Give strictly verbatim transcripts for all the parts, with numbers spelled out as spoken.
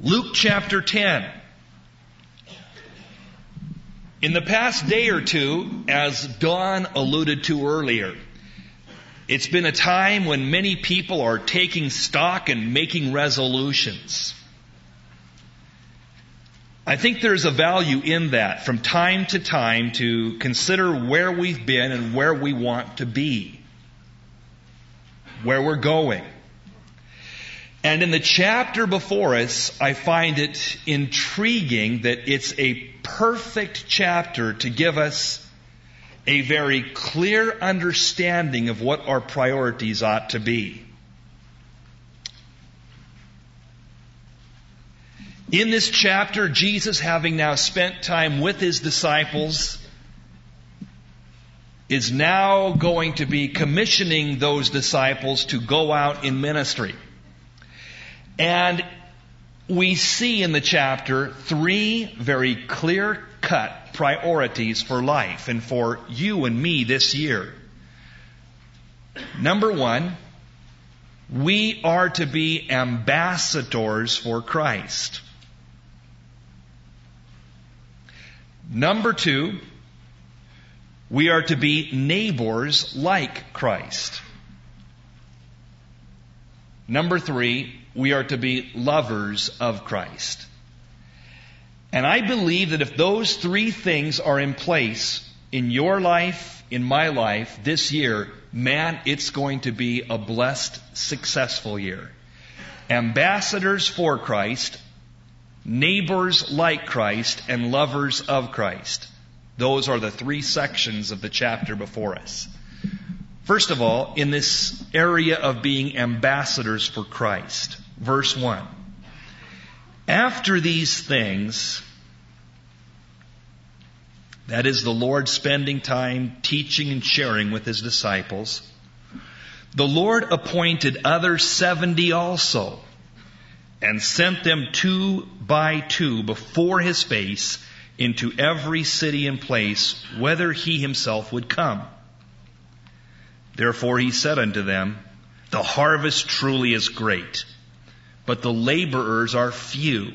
Luke chapter ten. In the past day or two, as Don alluded to earlier, it's been a time when many people are taking stock and making resolutions. I think there's a value in that from time to time to consider where we've been and where we want to be, where we're going. And in the chapter before us, I find it intriguing that it's a perfect chapter to give us a very clear understanding of what our priorities ought to be. In this chapter, Jesus, having now spent time with His disciples, is now going to be commissioning those disciples to go out in ministry. And we see in the chapter three very clear-cut priorities for life and for you and me this year. Number one, we are to be ambassadors for Christ. Number two, we are to be neighbors like Christ. Number three, we are to be lovers of Christ. And I believe that if those three things are in place in your life, in my life, this year, man, it's going to be a blessed, successful year. Ambassadors for Christ, neighbors like Christ, and lovers of Christ. Those are the three sections of the chapter before us. First of all, in this area of being ambassadors for Christ, verse one. After these things, that is the Lord spending time teaching and sharing with His disciples, the Lord appointed other seventy also, and sent them two by two before His face into every city and place, whither He Himself would come. Therefore He said unto them, the harvest truly is great, but the laborers are few.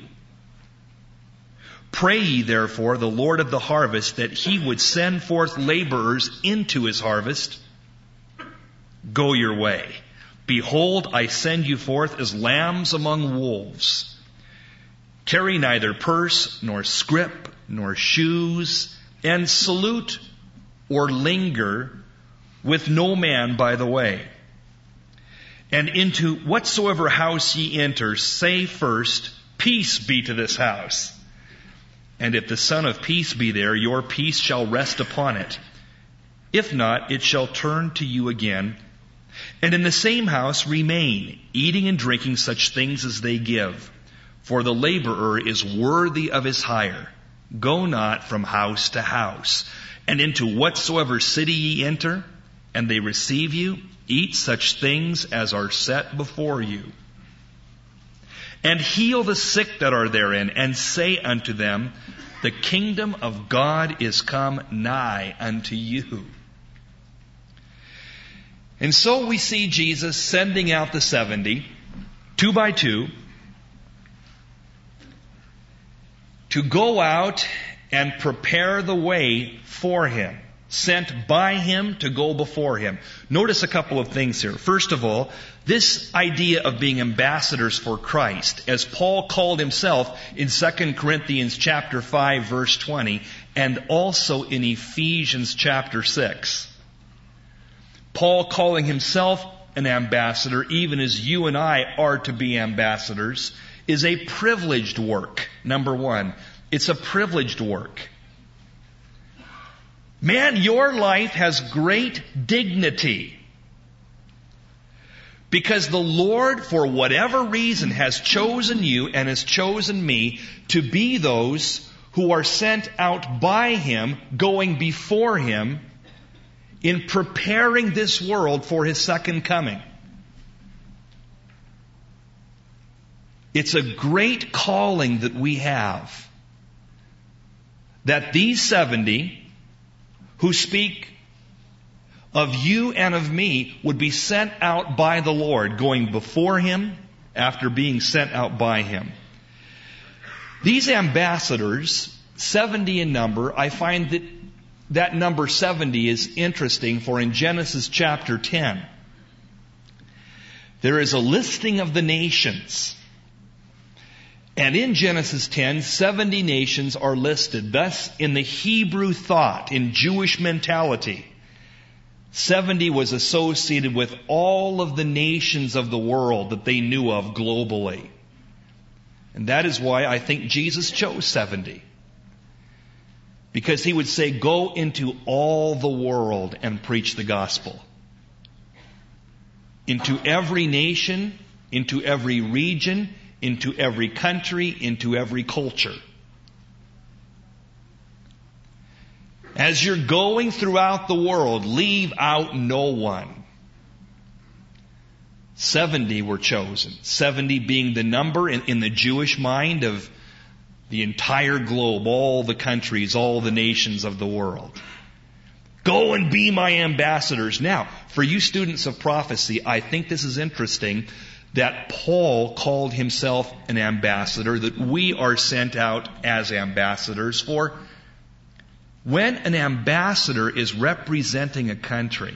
Pray ye therefore the Lord of the harvest that He would send forth laborers into His harvest. Go your way. Behold, I send you forth as lambs among wolves. Carry neither purse, nor scrip, nor shoes, and salute or linger with no man by the way. And into whatsoever house ye enter, say first, peace be to this house. And if the Son of Peace be there, your peace shall rest upon it. If not, it shall turn to you again. And in the same house remain, eating and drinking such things as they give. For the laborer is worthy of his hire. Go not from house to house. And into whatsoever city ye enter, and they receive you, eat such things as are set before you. And heal the sick that are therein, and say unto them, the kingdom of God is come nigh unto you. And so we see Jesus sending out the seventy, two by two, to go out and prepare the way for Him. Sent by Him to go before Him. Notice a couple of things here. First of all, this idea of being ambassadors for Christ, as Paul called himself in Second Corinthians chapter five, verse twenty, and also in Ephesians chapter six. Paul calling himself an ambassador, even as you and I are to be ambassadors, is a privileged work. Number one, it's a privileged work. Man, your life has great dignity because the Lord, for whatever reason, has chosen you and has chosen me to be those who are sent out by Him, going before Him, in preparing this world for His second coming. It's a great calling that we have, that these seventy who speak of you and of me would be sent out by the Lord, going before Him after being sent out by Him. These ambassadors, seventy in number, I find that that number seventy is interesting, for in Genesis chapter ten, there is a listing of the nations. And in Genesis ten, seventy nations are listed. Thus, in the Hebrew thought, in Jewish mentality, seventy was associated with all of the nations of the world that they knew of globally. And that is why I think Jesus chose seventy. Because he would say, go into all the world and preach the gospel. Into every nation, into every region, into every country, into every culture. As you're going throughout the world, leave out no one. Seventy were chosen. Seventy being the number in, in the Jewish mind of the entire globe, all the countries, all the nations of the world. Go and be my ambassadors. Now, for you students of prophecy, I think this is interesting that Paul called himself an ambassador, that we are sent out as ambassadors. For when an ambassador is representing a country,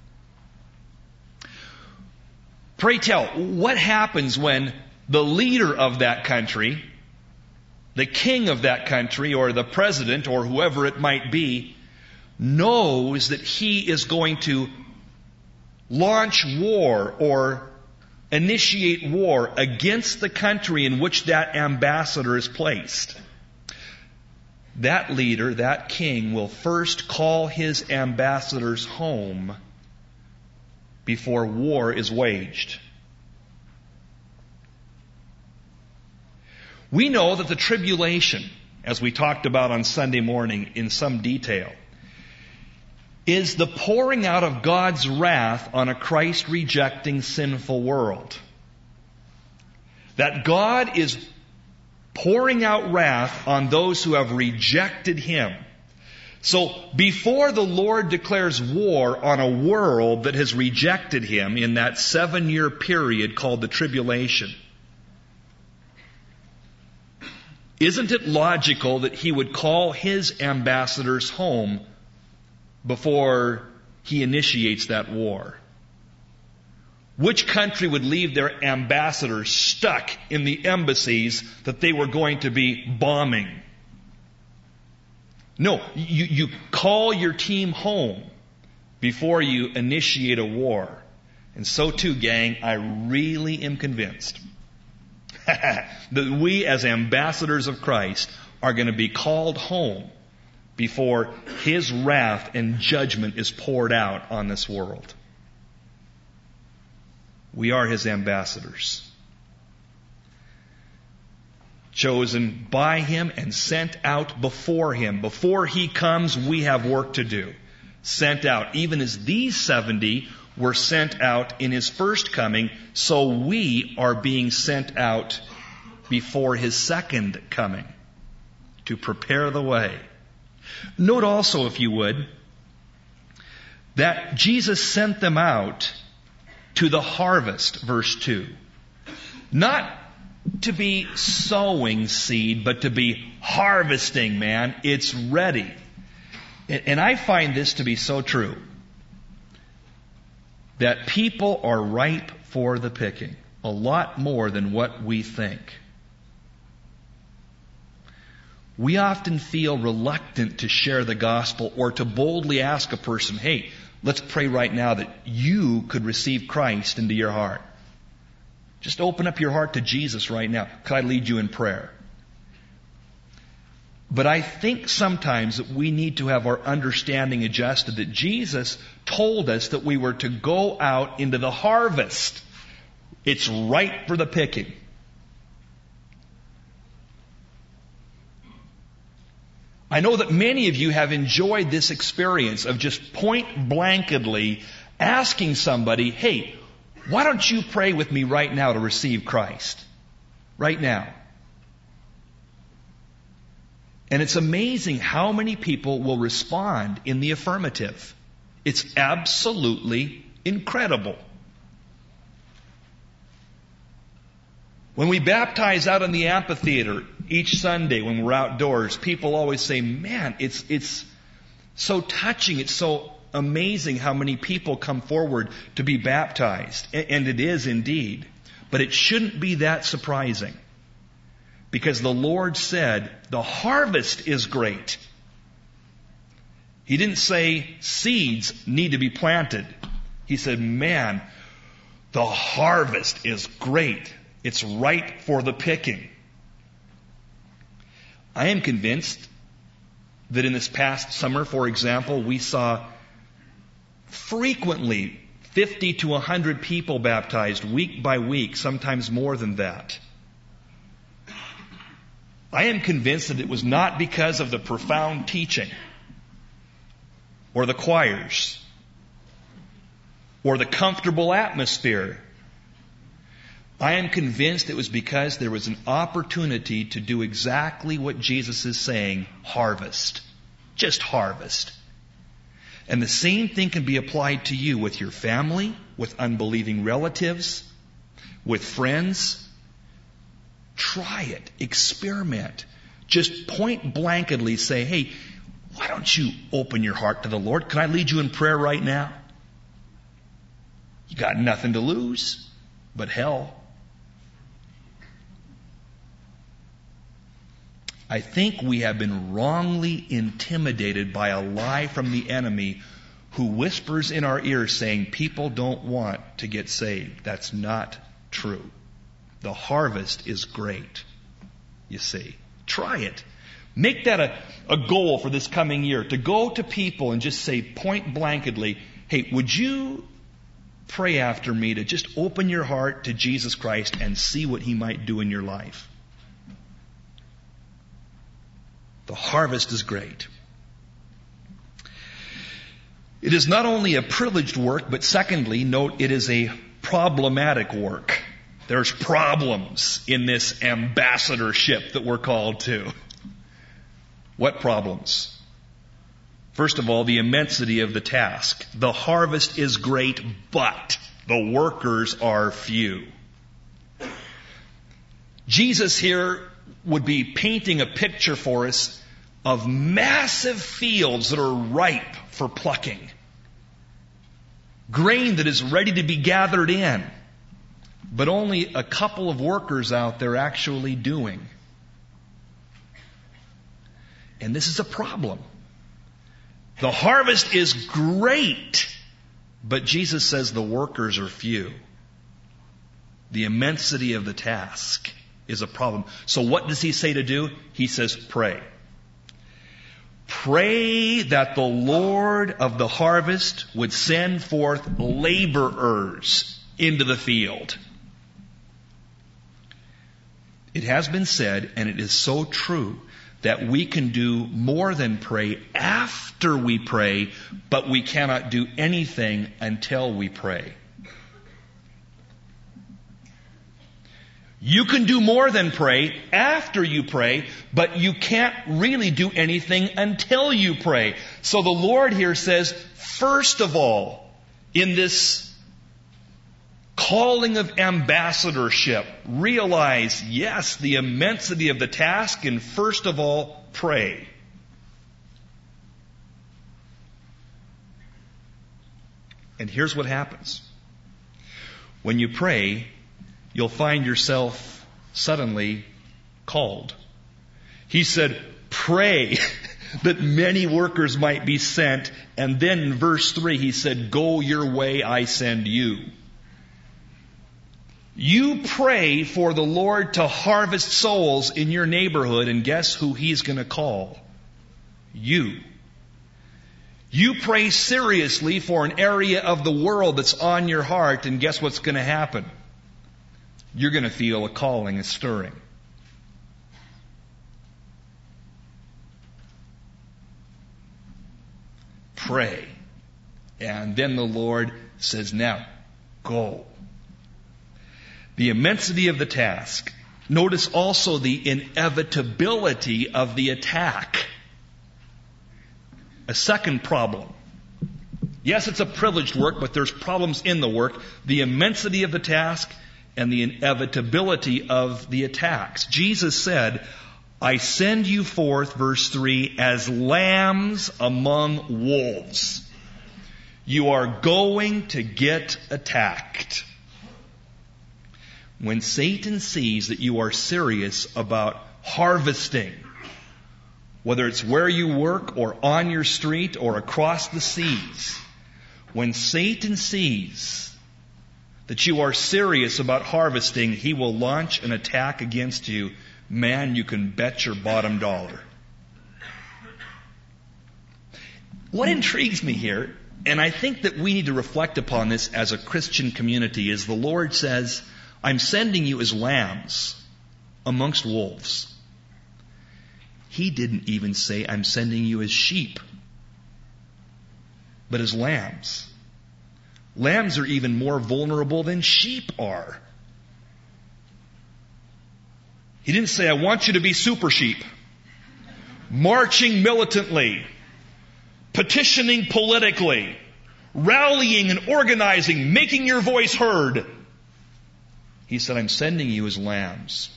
pray tell, what happens when the leader of that country, the king of that country, or the president, or whoever it might be, knows that he is going to launch war or initiate war against the country in which that ambassador is placed? That leader, that king, will first call his ambassadors home before war is waged. We know that the tribulation, as we talked about on Sunday morning in some detail, is the pouring out of God's wrath on a Christ-rejecting sinful world. That God is pouring out wrath on those who have rejected Him. So before the Lord declares war on a world that has rejected Him in that seven-year period called the tribulation, isn't it logical that He would call His ambassadors home before He initiates that war? Which country would leave their ambassadors stuck in the embassies that they were going to be bombing? No, you, you call your team home before you initiate a war. And so too, gang, I really am convinced that we as ambassadors of Christ are going to be called home before His wrath and judgment is poured out on this world. We are His ambassadors, chosen by Him and sent out before Him. Before He comes, we have work to do. Sent out, even as these seventy were sent out in His first coming, so we are being sent out before His second coming to prepare the way. Note also, if you would, that Jesus sent them out to the harvest, verse two. Not to be sowing seed, but to be harvesting, man. It's ready. And I find this to be so true, that people are ripe for the picking, a lot more than what we think. We often feel reluctant to share the gospel or to boldly ask a person, hey, let's pray right now that you could receive Christ into your heart. Just open up your heart to Jesus right now. Could I lead you in prayer? But I think sometimes that we need to have our understanding adjusted, that Jesus told us that we were to go out into the harvest. It's ripe for the picking. I know that many of you have enjoyed this experience of just point blankly asking somebody, hey, why don't you pray with me right now to receive Christ? Right now. And it's amazing how many people will respond in the affirmative. It's absolutely incredible. When we baptize out in the amphitheater, Each Sunday when we're outdoors, people always say, man, it's, it's so touching. It's so amazing how many people come forward to be baptized. And it is indeed. But it shouldn't be that surprising. Because the Lord said, the harvest is great. He didn't say seeds need to be planted. He said, man, the harvest is great. It's ripe for the picking. I am convinced that in this past summer, for example, we saw frequently fifty to one hundred people baptized week by week, sometimes more than that. I am convinced that it was not because of the profound teaching or the choirs or the comfortable atmosphere. I am convinced it was because there was an opportunity to do exactly what Jesus is saying, harvest. Just harvest. And the same thing can be applied to you with your family, with unbelieving relatives, with friends. Try it. Experiment. Just point blankly say, hey, why don't you open your heart to the Lord? Can I lead you in prayer right now? You got nothing to lose but hell. I think we have been wrongly intimidated by a lie from the enemy who whispers in our ears saying people don't want to get saved. That's not true. The harvest is great, you see. Try it. Make that a, a goal for this coming year, to go to people and just say point blankly, hey, would you pray after me to just open your heart to Jesus Christ and see what He might do in your life? The harvest is great. It is not only a privileged work, but secondly, note, it is a problematic work. There's problems in this ambassadorship that we're called to. What problems? First of all, the immensity of the task. The harvest is great, but the workers are few. Jesus here would be painting a picture for us of massive fields that are ripe for plucking. Grain that is ready to be gathered in, but only a couple of workers out there actually doing. And this is a problem. The harvest is great, but Jesus says the workers are few. The immensity of the task is a problem. So what does He say to do? He says, pray. Pray that the Lord of the harvest would send forth laborers into the field. It has been said, and it is so true, that we can do more than pray after we pray, but we cannot do anything until we pray. You can do more than pray after you pray, but you can't really do anything until you pray. So the Lord here says, first of all, in this calling of ambassadorship, realize, yes, the immensity of the task, and first of all, pray. And here's what happens. When you pray, you'll find yourself suddenly called. He said, pray that many workers might be sent. And then in verse three, He said, go your way, I send you. You pray for the Lord to harvest souls in your neighborhood, and guess who He's going to call? You. You pray seriously for an area of the world that's on your heart, and guess what's going to happen? You're going to feel a calling, a stirring. Pray. And then the Lord says, now, go. The immensity of the task. Notice also the inevitability of the attack. A second problem. Yes, it's a privileged work, but there's problems in the work. The immensity of the task and the inevitability of the attacks. Jesus said, I send you forth, verse three, as lambs among wolves. You are going to get attacked. When Satan sees that you are serious about harvesting, whether it's where you work or on your street or across the seas, when Satan sees that you are serious about harvesting, he will launch an attack against you. Man, you can bet your bottom dollar. What intrigues me here, and I think that we need to reflect upon this as a Christian community, is the Lord says, I'm sending you as lambs amongst wolves. He didn't even say, I'm sending you as sheep, but as lambs. Lambs are even more vulnerable than sheep are. He didn't say, I want you to be super sheep, marching militantly, petitioning politically, rallying and organizing, making your voice heard. He said, I'm sending you as lambs.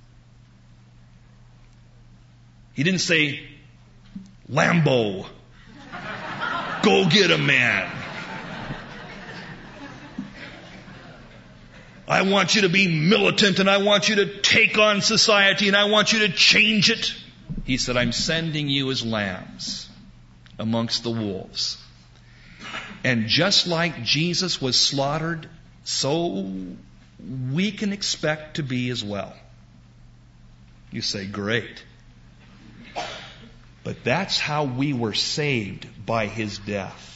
He didn't say, Lambo, go get a man. I want you to be militant and I want you to take on society and I want you to change it. He said, I'm sending you as lambs amongst the wolves. And just like Jesus was slaughtered, so we can expect to be as well. You say, great. But that's how we were saved by His death.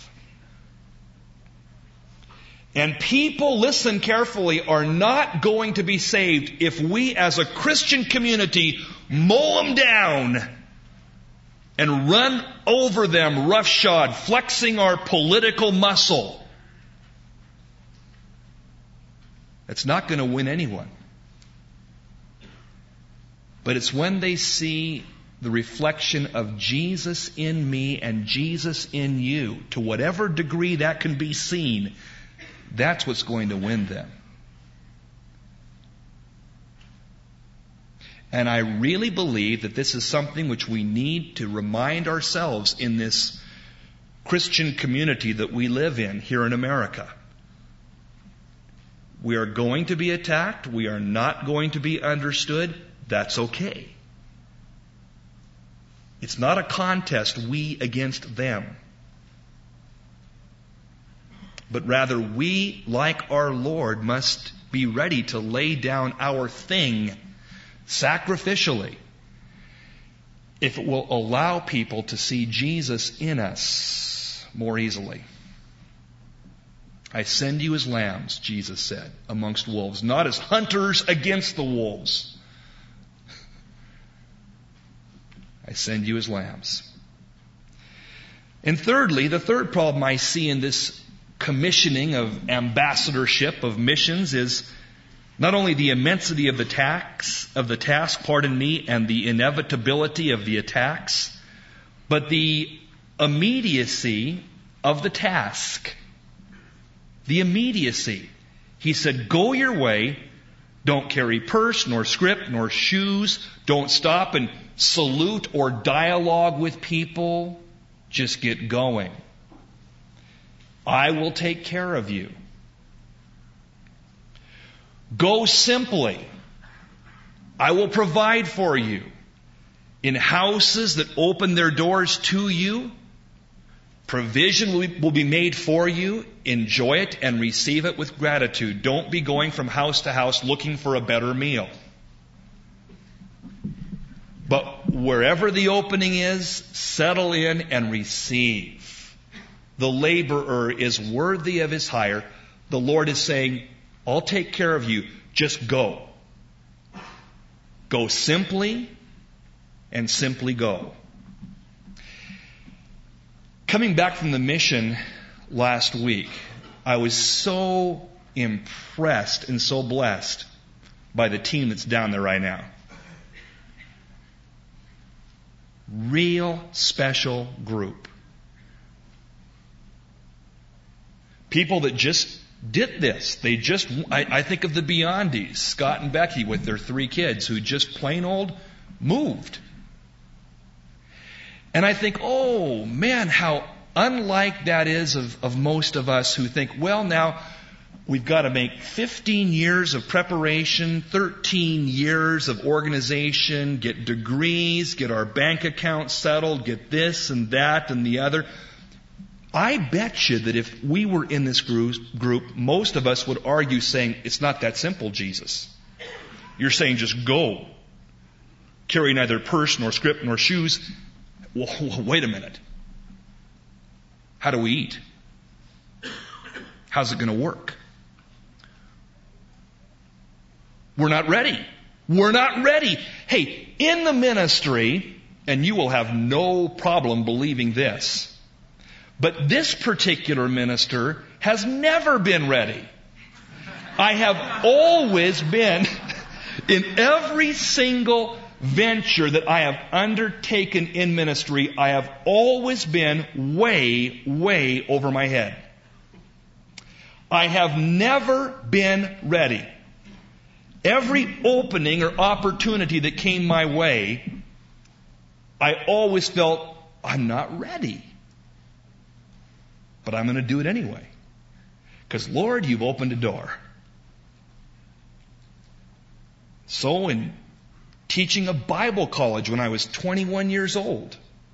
And people, listen carefully, are not going to be saved if we as a Christian community mow them down and run over them roughshod, flexing our political muscle. That's not going to win anyone. But it's when they see the reflection of Jesus in me and Jesus in you, to whatever degree that can be seen, that's what's going to win them. And I really believe that this is something which we need to remind ourselves in this Christian community that we live in here in America. We are going to be attacked. We are not going to be understood. That's okay. It's not a contest, we against them. But rather, we, like our Lord, must be ready to lay down our thing sacrificially if it will allow people to see Jesus in us more easily. I send you as lambs, Jesus said, amongst wolves, not as hunters against the wolves. I send you as lambs. And thirdly, the third problem I see in this commissioning of ambassadorship of missions is not only the immensity of the tax of the task, pardon me, and the inevitability of the attacks, but the immediacy of the task. The immediacy. He said, go your way. Don't carry purse, nor scrip, nor shoes. Don't stop and salute or dialogue with people. Just get going. I will take care of you. Go simply. I will provide for you. In houses that open their doors to you, provision will be, will be made for you. Enjoy it and receive it with gratitude. Don't be going from house to house looking for a better meal. But wherever the opening is, settle in and receive. The laborer is worthy of his hire. The Lord is saying, I'll take care of you. Just go. Go simply and simply go. Coming back from the mission last week, I was so impressed and so blessed by the team that's down there right now. Real special group. People that just did this. They just, I, I think of the Beyondies, Scott and Becky with their three kids who just plain old moved And I think, oh man, how unlike that is of, of most of us who think, well, now we've got to make fifteen years of preparation, thirteen years of organization, get degrees, get our bank account settled, get this and that and the other. I bet you that if we were in this group, group, most of us would argue saying, it's not that simple, Jesus. You're saying just go. Carry neither purse nor scrip nor shoes. Well, wait a minute. How do we eat? How's it going to work? We're not ready. We're not ready. Hey, in the ministry, and you will have no problem believing this, but this particular minister has never been ready. I have always been, in every single venture that I have undertaken in ministry, I have always been way, way over my head. I have never been ready. Every opening or opportunity that came my way, I always felt, I'm not ready. But I'm going to do it anyway. Because, Lord, you've opened a door. So, in teaching a Bible college when I was twenty-one years old,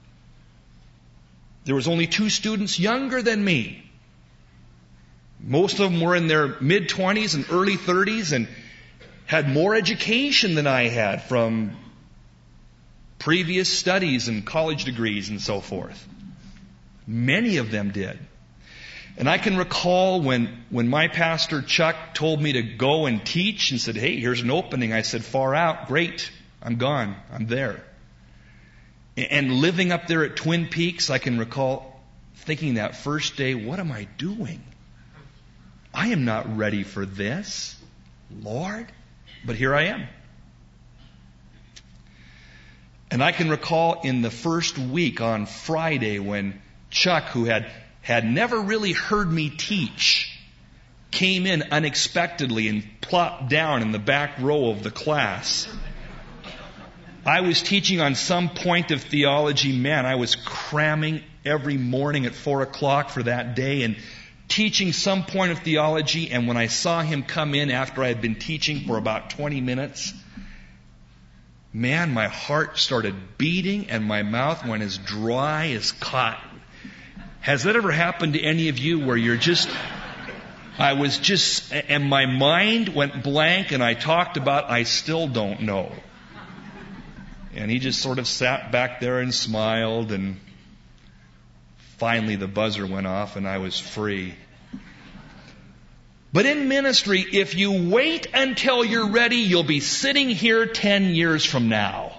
there was only two students younger than me. Most of them were in their mid-twenties and early thirties and had more education than I had from previous studies and college degrees and so forth. Many of them did. And I can recall when, when my pastor Chuck told me to go and teach and said, hey, here's an opening. I said, far out, great. I'm gone. I'm there. And living up there at Twin Peaks, I can recall thinking that first day, what am I doing? I am not ready for this, Lord. But here I am. And I can recall in the first week on Friday when Chuck, who had, had never really heard me teach, came in unexpectedly and plopped down in the back row of the class. I was teaching on some point of theology. Man, I was cramming every morning at four o'clock for that day and teaching some point of theology. And when I saw him come in after I had been teaching for about twenty minutes, man, my heart started beating and my mouth went as dry as cotton. Has that ever happened to any of you where you're just, I was just, and my mind went blank and I talked about, I still don't know. And he just sort of sat back there and smiled, and finally the buzzer went off and I was free. But in ministry, if you wait until you're ready, you'll be sitting here ten years from now.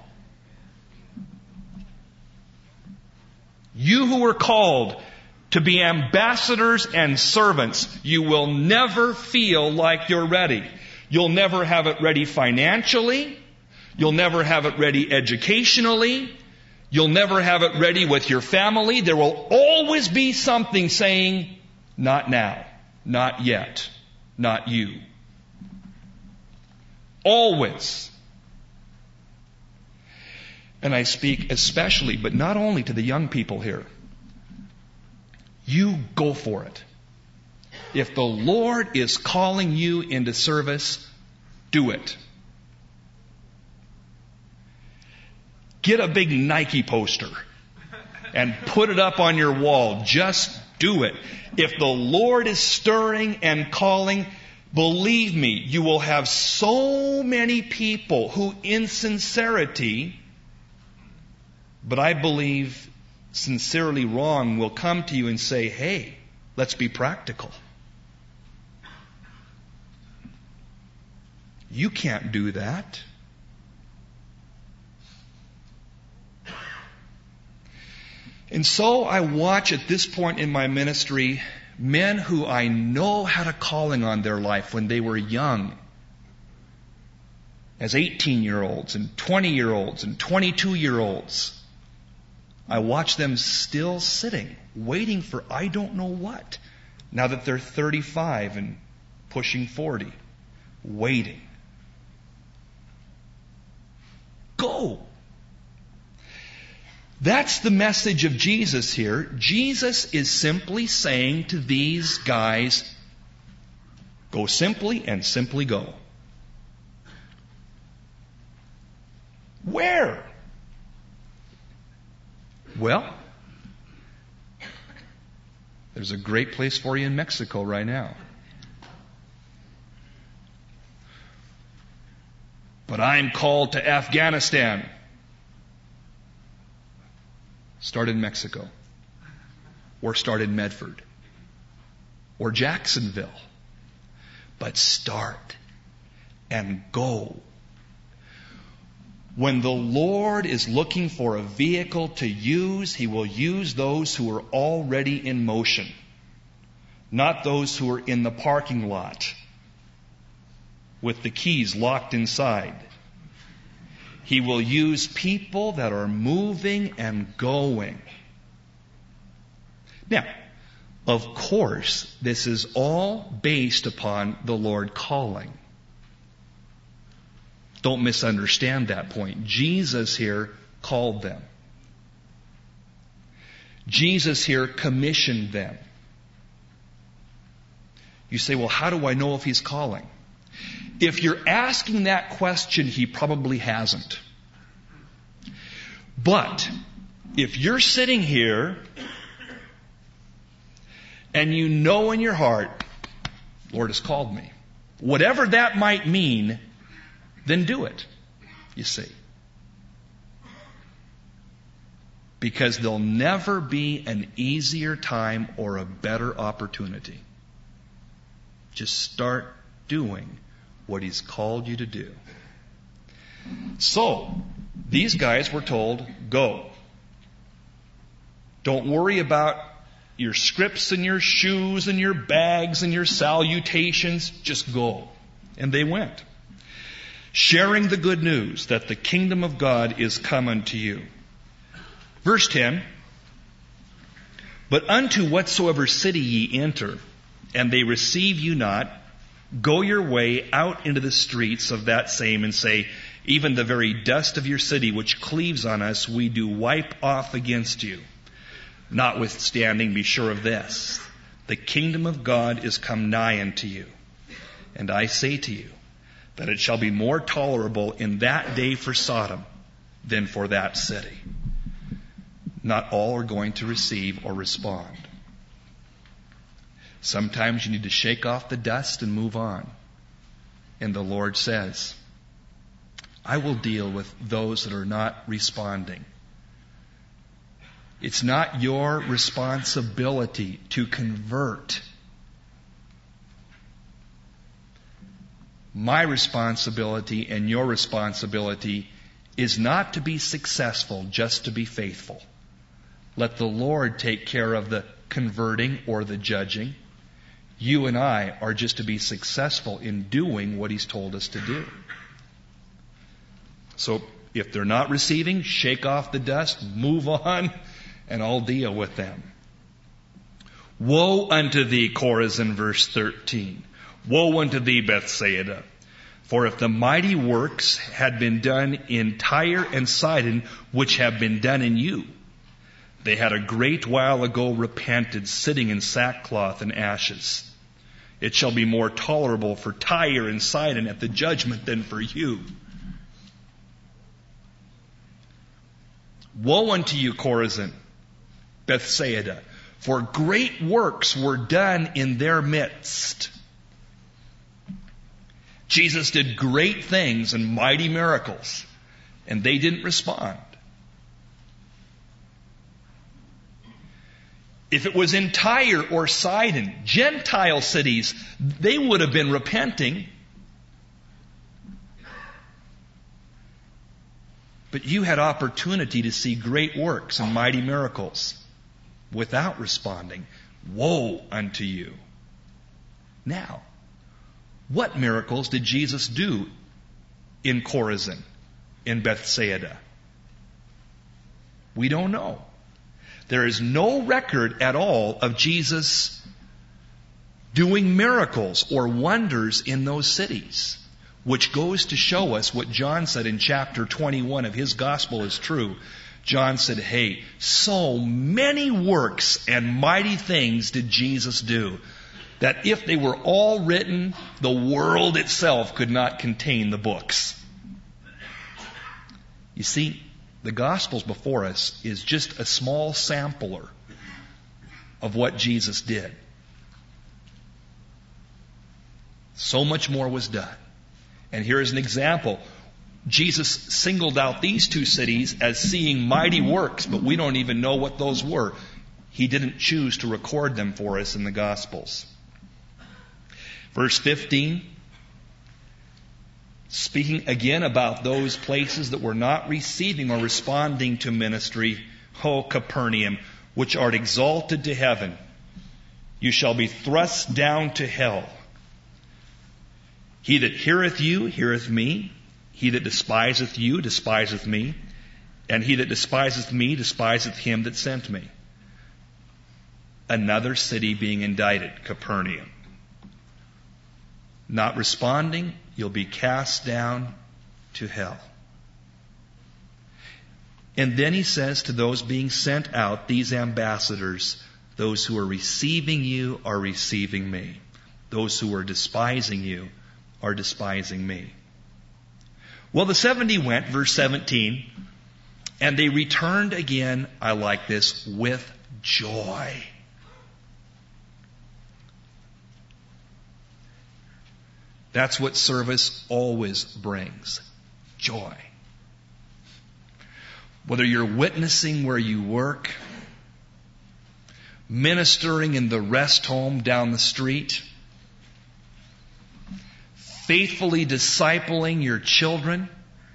You who are called to be ambassadors and servants, you will never feel like you're ready. You'll never have it ready financially. You'll never have it ready educationally. You'll never have it ready with your family. There will always be something saying, not now, not yet, not you. Always. And I speak especially, but not only to the young people here. You go for it. If the Lord is calling you into service, do it. Get a big Nike poster and put it up on your wall. Just do it. If the Lord is stirring and calling, believe me, you will have so many people who in sincerity, but I believe sincerely wrong, will come to you and say, hey, let's be practical. You can't do that. And so I watch at this point in my ministry men who I know had a calling on their life when they were young, as eighteen-year-olds and twenty-year-olds and twenty-two-year-olds. I watch them still sitting, waiting for I don't know what, now that they're thirty-five and pushing forty, waiting. Go. That's the message of Jesus here. Jesus is simply saying to these guys, go simply and simply go. Where? Well, there's a great place for you in Mexico right now. But I'm called to Afghanistan. Start in Mexico. Or start in Medford. Or Jacksonville. But start and go. When the Lord is looking for a vehicle to use, He will use those who are already in motion, not those who are in the parking lot with the keys locked inside. He will use people that are moving and going. Now, of course, this is all based upon the Lord calling. Don't misunderstand that point. Jesus here called them. Jesus here commissioned them. You say, well, how do I know if He's calling? If you're asking that question, He probably hasn't. But if you're sitting here and you know in your heart, Lord has called me, whatever that might mean, then do it, you see. Because there'll never be an easier time or a better opportunity. Just start doing what He's called you to do. So, these guys were told, go. Don't worry about your scripts and your shoes and your bags and your salutations. Just go. And they went. Sharing the good news that the kingdom of God is come unto you. Verse ten, but unto whatsoever city ye enter, and they receive you not, go your way out into the streets of that same, and say, even the very dust of your city which cleaves on us, we do wipe off against you. Notwithstanding, be sure of this, the kingdom of God is come nigh unto you. And I say to you, that it shall be more tolerable in that day for Sodom than for that city. Not all are going to receive or respond. Sometimes you need to shake off the dust and move on. And the Lord says, I will deal with those that are not responding. It's not your responsibility to convert. My responsibility and your responsibility is not to be successful, just to be faithful. Let the Lord take care of the converting or the judging. You and I are just to be successful in doing what He's told us to do. So if they're not receiving, shake off the dust, move on, and I'll deal with them. Woe unto thee, Chorazin, verse thirteen. Woe unto thee, Bethsaida! For if the mighty works had been done in Tyre and Sidon, which have been done in you, they had a great while ago repented, sitting in sackcloth and ashes. It shall be more tolerable for Tyre and Sidon at the judgment than for you. Woe unto you, Chorazin, Bethsaida! For great works were done in their midst. Jesus did great things and mighty miracles, and they didn't respond. If it was in Tyre or Sidon, Gentile cities, they would have been repenting. But you had opportunity to see great works and mighty miracles without responding. Woe unto you. Now, what miracles did Jesus do in Chorazin, in Bethsaida? We don't know. There is no record at all of Jesus doing miracles or wonders in those cities, which goes to show us what John said in chapter twenty-one of his gospel is true. John said, hey, so many works and mighty things did Jesus do that if they were all written, the world itself could not contain the books. You see, the Gospels before us is just a small sampler of what Jesus did. So much more was done. And here is an example. Jesus singled out these two cities as seeing mighty works, but we don't even know what those were. He didn't choose to record them for us in the Gospels. Verse fifteen, speaking again about those places that were not receiving or responding to ministry, O Capernaum, which art exalted to heaven, you shall be thrust down to hell. He that heareth you, heareth me. He that despiseth you, despiseth me. And he that despiseth me, despiseth him that sent me. Another city being indicted, Capernaum. Not responding, you'll be cast down to hell. And then he says to those being sent out, these ambassadors, those who are receiving you are receiving me. Those who are despising you are despising me. Well, the seventy went, verse seventeen, and they returned again, I like this, with joy. That's what service always brings. Joy. Whether you're witnessing where you work, ministering in the rest home down the street, faithfully discipling your children,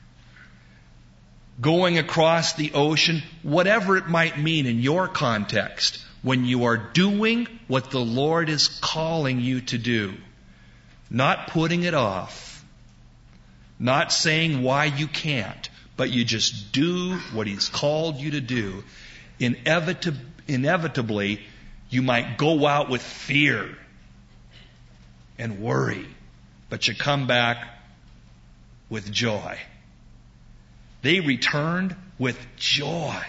going across the ocean, whatever it might mean in your context, when you are doing what the Lord is calling you to do, not putting it off, not saying why you can't, but you just do what He's called you to do, Inevitab- inevitably you might go out with fear and worry, but you come back with joy. They returned with joy.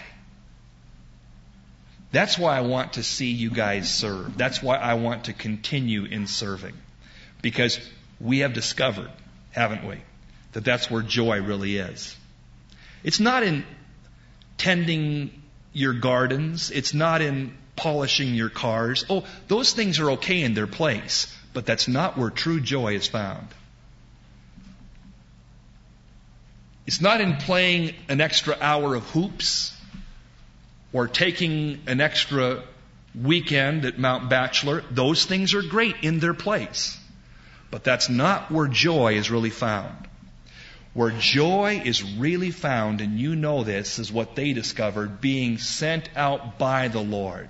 That's why I want to see you guys serve. That's why I want to continue in serving. Because we have discovered, haven't we, that that's where joy really is. It's not in tending your gardens. It's not in polishing your cars. Oh, those things are okay in their place. But that's not where true joy is found. It's not in playing an extra hour of hoops or taking an extra weekend at Mount Bachelor. Those things are great in their place. But that's not where joy is really found. Where joy is really found, and you know this, is what they discovered, being sent out by the Lord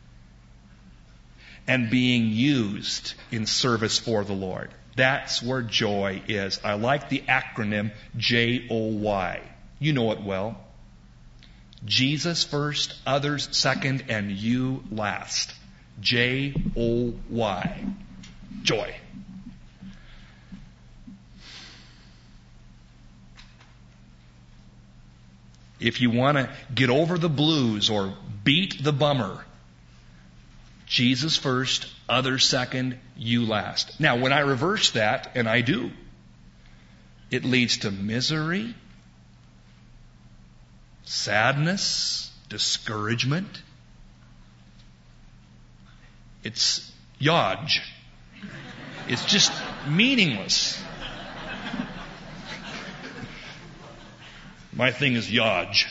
and being used in service for the Lord. That's where joy is. I like the acronym J O Y. You know it well. Jesus first, others second, and you last. J O Y. Joy. If you want to get over the blues or beat the bummer, Jesus first, others second, you last. Now, when I reverse that, and I do, it leads to misery, sadness, discouragement. It's yodge. It's just meaningless. My thing is yodge.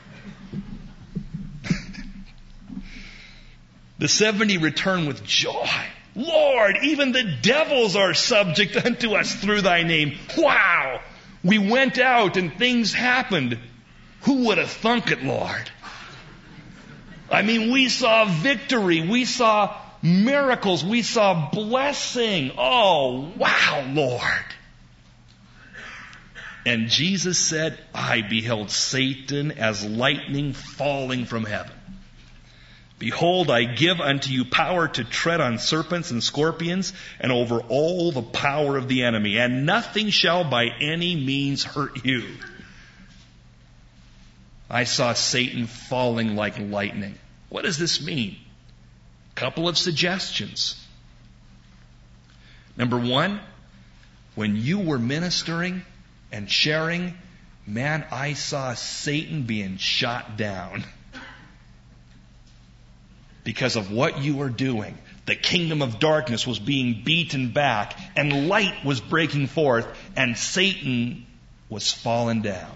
The seventy return with joy. Lord, even the devils are subject unto us through thy name. Wow! We went out and things happened. Who would have thunk it, Lord? I mean, we saw victory. We saw miracles. We saw blessing. Oh, wow, Lord. And Jesus said, I beheld Satan as lightning falling from heaven. Behold, I give unto you power to tread on serpents and scorpions and over all the power of the enemy, and nothing shall by any means hurt you. I saw Satan falling like lightning. What does this mean? A couple of suggestions. Number one, when you were ministering and sharing, man, I saw Satan being shot down. Because of what you were doing. The kingdom of darkness was being beaten back, and light was breaking forth, and Satan was falling down.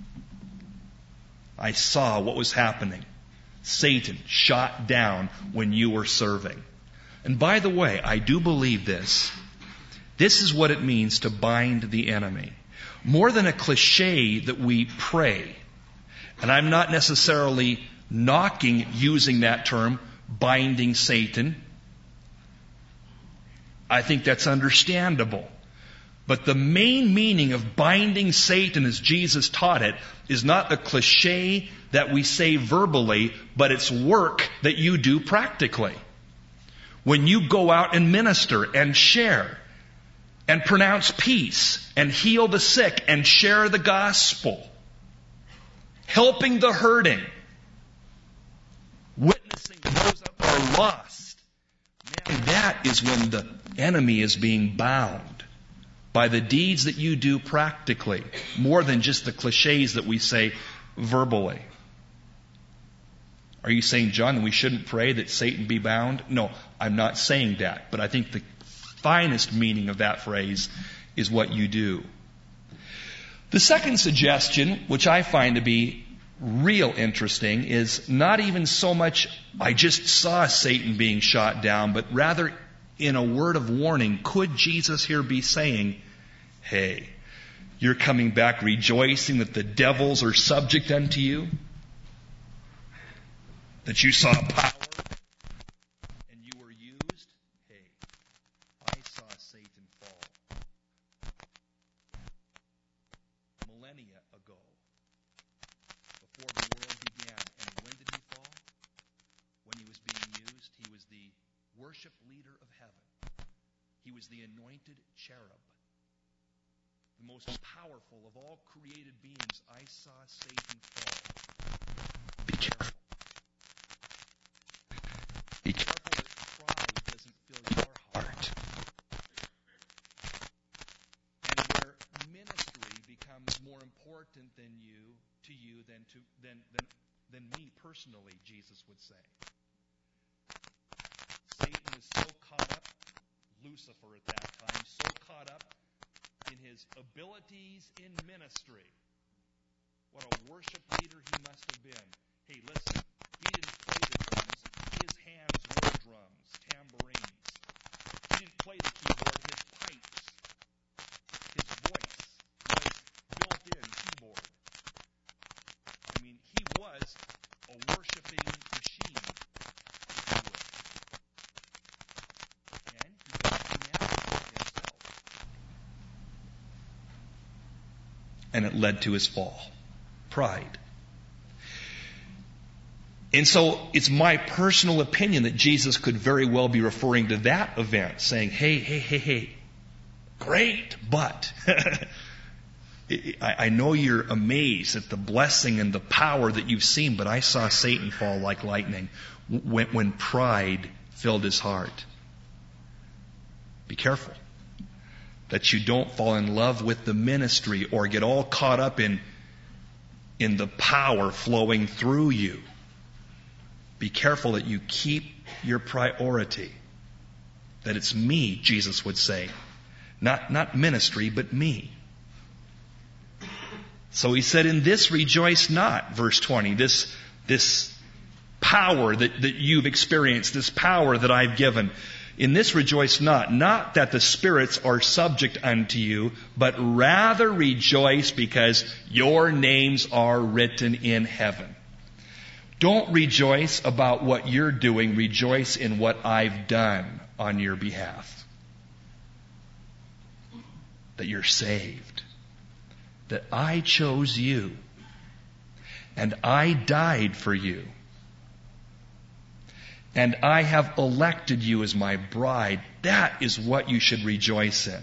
I saw what was happening. Satan shot down when you were serving. And by the way, I do believe this. This is what it means to bind the enemy. More than a cliche that we pray, and I'm not necessarily knocking using that term, binding Satan. I think that's understandable. But the main meaning of binding Satan as Jesus taught it is not the cliche that we say verbally, but it's work that you do practically. When you go out and minister and share and pronounce peace and heal the sick and share the gospel, helping the hurting, witnessing those that are lost, man, that is when the enemy is being bound by the deeds that you do practically, more than just the cliches that we say verbally. Are you saying, John, that we shouldn't pray that Satan be bound? No, I'm not saying that. But I think the finest meaning of that phrase is what you do. The second suggestion, which I find to be real interesting, is not even so much I just saw Satan being shot down, but rather in a word of warning. Could Jesus here be saying, hey, you're coming back rejoicing that the devils are subject unto you? That you saw power and you were used? Hey, I saw Satan fall millennia ago, before the world began. And when did he fall? When he was being used, he was the worship leader of heaven. He was the anointed cherub. The most powerful of all created beings. I saw Satan fall. Be careful. Be careful that pride doesn't fill your heart. And where ministry becomes more important than you, to you than to than than than me personally, Jesus would say. Satan is so caught up, Lucifer at that time, so caught up in his abilities in ministry. What a worship leader he must have been. Hey, listen, he didn't play the drums. His hands were drums, tambourines. He didn't play the keyboard, his pipes. His voice was built-in keyboard. I mean, he was a worshiping machine, if you will. And he got himself. And it led to his fall. Pride. And so it's my personal opinion that Jesus could very well be referring to that event, saying, hey, hey, hey, hey, great, but I, I know you're amazed at the blessing and the power that you've seen, but I saw Satan fall like lightning when, when pride filled his heart. Be careful that you don't fall in love with the ministry or get all caught up in, in the power flowing through you. Be careful that you keep your priority. That it's me, Jesus would say. Not, not ministry, but me. So he said, in this rejoice not, verse twenty. This, this power that, that you've experienced, this power that I've given. In this rejoice not, not that the spirits are subject unto you, but rather rejoice because your names are written in heaven. Don't rejoice about what you're doing. Rejoice in what I've done on your behalf. That you're saved. That I chose you. And I died for you. And I have elected you as my bride. That is what you should rejoice in.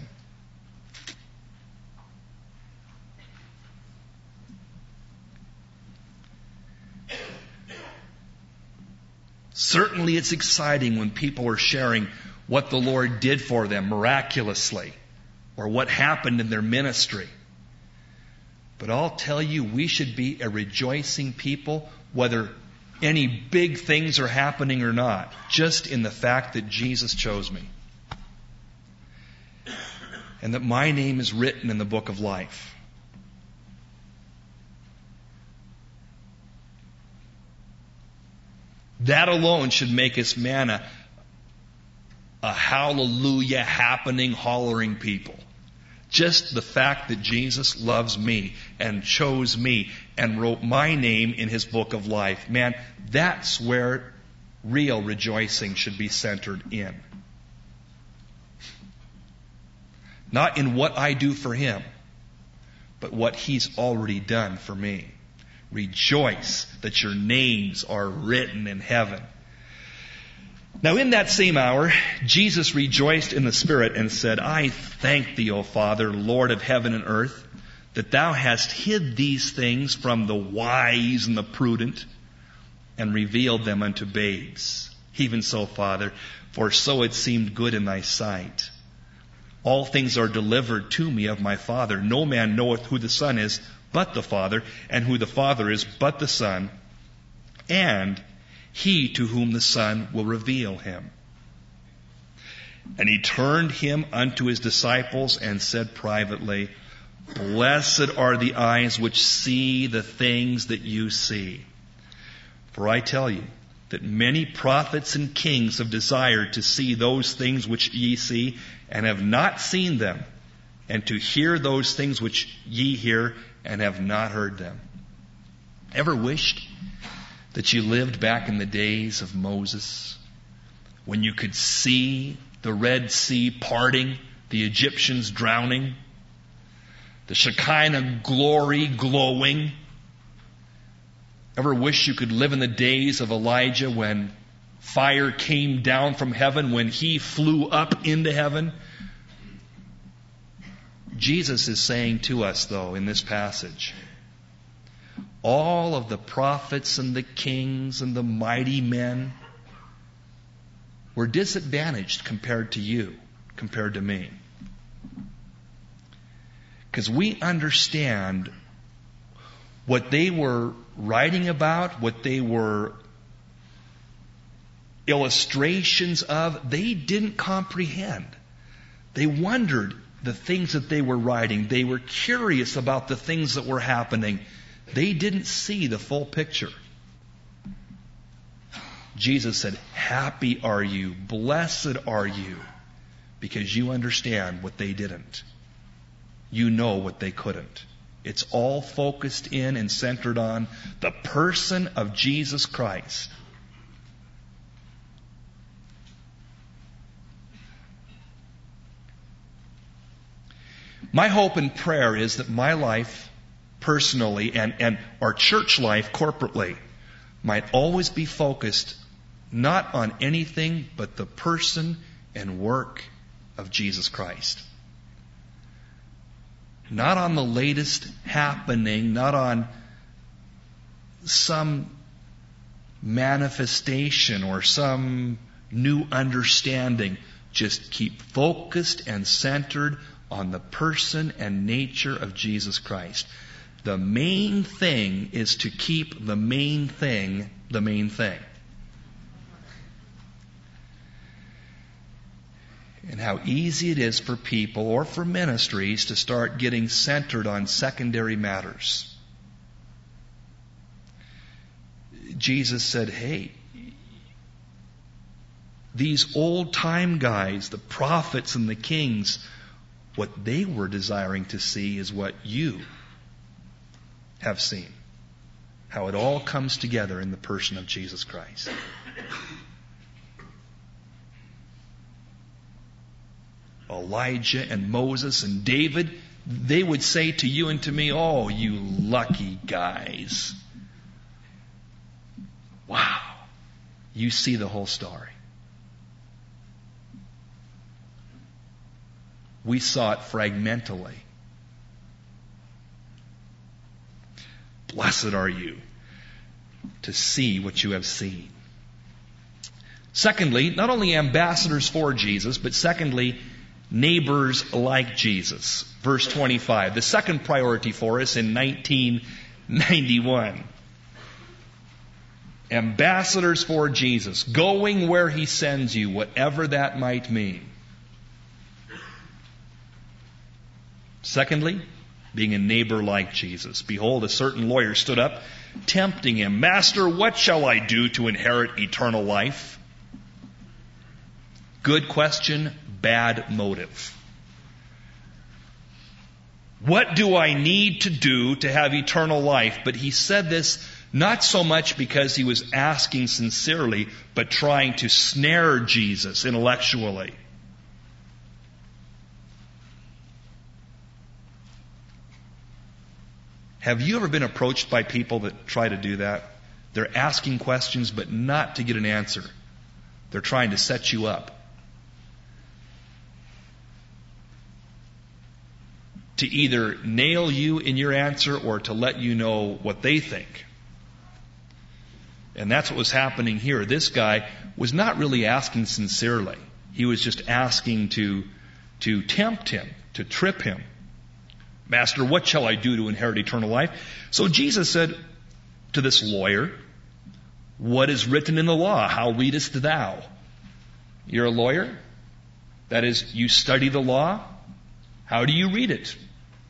Certainly it's exciting when people are sharing what the Lord did for them miraculously or what happened in their ministry. But I'll tell you, we should be a rejoicing people, whether any big things are happening or not, just in the fact that Jesus chose me. And that my name is written in the book of life. That alone should make us, man, a, a hallelujah happening, hollering people. Just the fact that Jesus loves me and chose me and wrote my name in His book of life. Man, that's where real rejoicing should be centered in. Not in what I do for Him, but what He's already done for me. Rejoice that your names are written in heaven. Now in that same hour, Jesus rejoiced in the Spirit and said, I thank Thee, O Father, Lord of heaven and earth, that Thou hast hid these things from the wise and the prudent and revealed them unto babes. Even so, Father, for so it seemed good in Thy sight. All things are delivered to me of my Father. No man knoweth who the Son is but the Father, and who the Father is but the Son, and He to whom the Son will reveal Him. And He turned Him unto His disciples and said privately, Blessed are the eyes which see the things that you see. For I tell you that many prophets and kings have desired to see those things which ye see, and have not seen them, and to hear those things which ye hear, and have not heard them. Ever wished that you lived back in the days of Moses, when you could see the Red Sea parting, the Egyptians drowning, the Shekinah glory glowing? Ever wish you could live in the days of Elijah, when fire came down from heaven, when he flew up into heaven? Jesus is saying to us, though, in this passage, all of the prophets and the kings and the mighty men were disadvantaged compared to you, compared to me. Because we understand what they were writing about, what they were illustrations of, they didn't comprehend. They wondered the things that they were writing. They were curious about the things that were happening. They didn't see the full picture. Jesus said, happy are you, blessed are you, because you understand what they didn't. You know what they couldn't. It's all focused in and centered on the person of Jesus Christ. My hope and prayer is that my life personally and, and our church life corporately might always be focused not on anything but the person and work of Jesus Christ. Not on the latest happening, not on some manifestation or some new understanding. Just keep focused and centered on the person and nature of Jesus Christ. The main thing is to keep the main thing the main thing. And how easy it is for people or for ministries to start getting centered on secondary matters. Jesus said, hey, these old time guys, the prophets and the kings, what they were desiring to see is what you have seen. How it all comes together in the person of Jesus Christ. Elijah and Moses and David, they would say to you and to me, oh, you lucky guys. Wow. You see the whole story. We saw it fragmentally. Blessed are you to see what you have seen. Secondly, not only ambassadors for Jesus, but secondly, neighbors like Jesus. Verse twenty-five, the second priority for us in nineteen ninety-one. Ambassadors for Jesus, going where He sends you, whatever that might mean. Secondly, being a neighbor like Jesus. Behold, a certain lawyer stood up, tempting Him. Master, what shall I do to inherit eternal life? Good question, bad motive. What do I need to do to have eternal life? But he said this not so much because he was asking sincerely, but trying to snare Jesus intellectually. Have you ever been approached by people that try to do that? They're asking questions, but not to get an answer. They're trying to set you up. To either nail you in your answer or to let you know what they think. And that's what was happening here. This guy was not really asking sincerely. He was just asking to, to tempt him, to trip him. Master, what shall I do to inherit eternal life? So Jesus said to this lawyer, what is written in the law? How readest thou? You're a lawyer? That is, you study the law? How do you read it?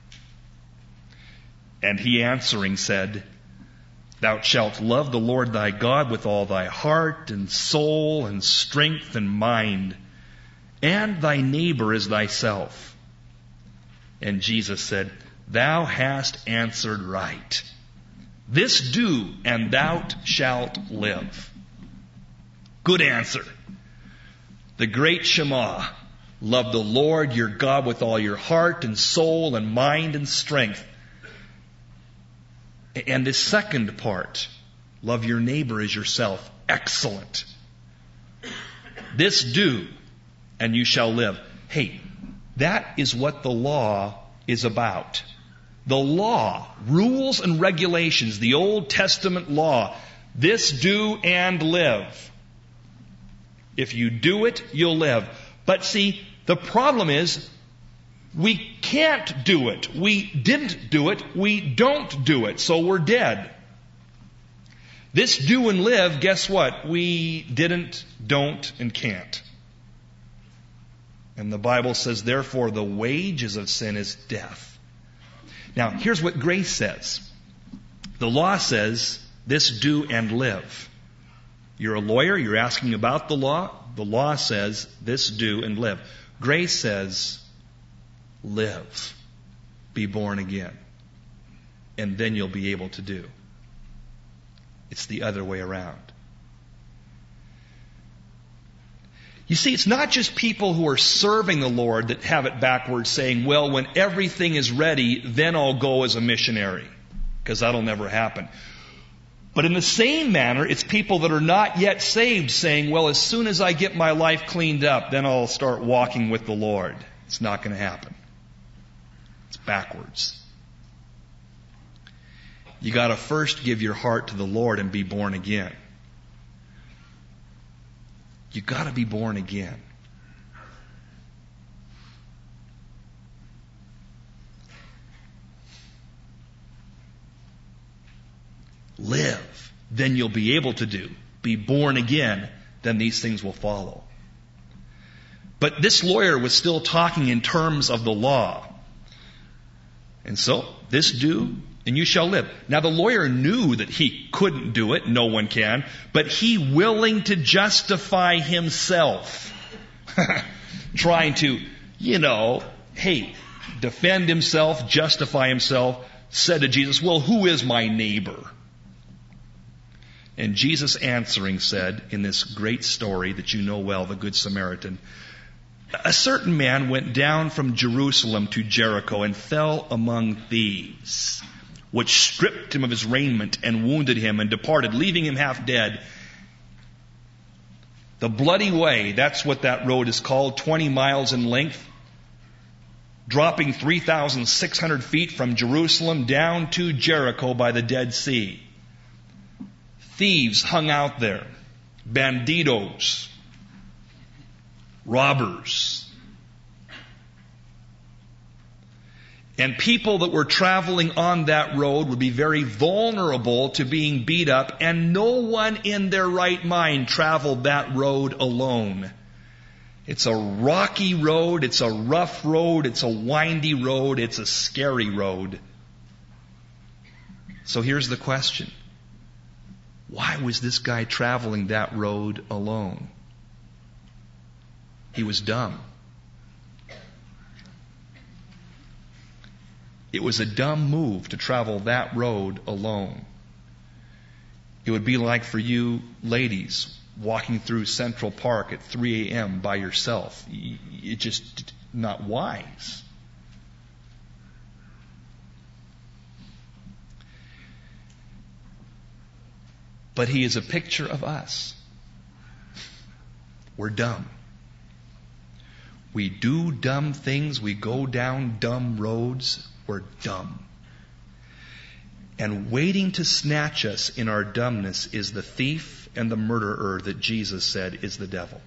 And he answering said, Thou shalt love the Lord thy God with all thy heart and soul and strength and mind, and thy neighbor as thyself. And Jesus said, Thou hast answered right. This do, and thou shalt live. Good answer. The great Shema. Love the Lord your God with all your heart and soul and mind and strength. And the second part, love your neighbor as yourself. Excellent. This do, and you shall live. Hey, that is what the law is about. The law, rules and regulations, the Old Testament law. This do and live. If you do it, you'll live. But see, the problem is, we can't do it. We didn't do it. We don't do it. So we're dead. This do and live, guess what? We didn't, don't, and can't. And the Bible says, therefore, the wages of sin is death. Now, here's what grace says. The law says, this do and live. You're a lawyer, you're asking about the law. The law says, this do and live. Grace says, live. Be born again. And then you'll be able to do. It's the other way around. You see, it's not just people who are serving the Lord that have it backwards, saying, well, when everything is ready, then I'll go as a missionary. Because that'll never happen. But in the same manner, it's people that are not yet saved saying, well, as soon as I get my life cleaned up, then I'll start walking with the Lord. It's not going to happen. It's backwards. You got to first give your heart to the Lord and be born again. You got to be born again. Live, then you'll be able to do. Be born again, then these things will follow. But this lawyer was still talking in terms of the law. And so, this do, and you shall live. Now the lawyer knew that he couldn't do it, no one can, but he willing to justify himself. Trying to, you know, hey, defend himself, justify himself, said to Jesus, well, who is my neighbor? And Jesus answering said, in this great story that you know well, the Good Samaritan, a certain man went down from Jerusalem to Jericho and fell among thieves, which stripped him of his raiment and wounded him and departed, leaving him half dead. The bloody way, that's what that road is called, twenty miles in length, dropping three thousand six hundred feet from Jerusalem down to Jericho by the Dead Sea. Thieves hung out there, bandidos, robbers. And people that were traveling on that road would be very vulnerable to being beat up, and no one in their right mind traveled that road alone. It's a rocky road, it's a rough road, it's a windy road, it's a scary road. So here's the question. Why was this guy traveling that road alone? He was dumb. It was a dumb move to travel that road alone. It would be like for you ladies walking through Central Park at three a.m. by yourself. It's just not wise. But he is a picture of us. We're dumb. We do dumb things. We go down dumb roads. We're dumb. And waiting to snatch us in our dumbness is the thief and the murderer that Jesus said is the devil,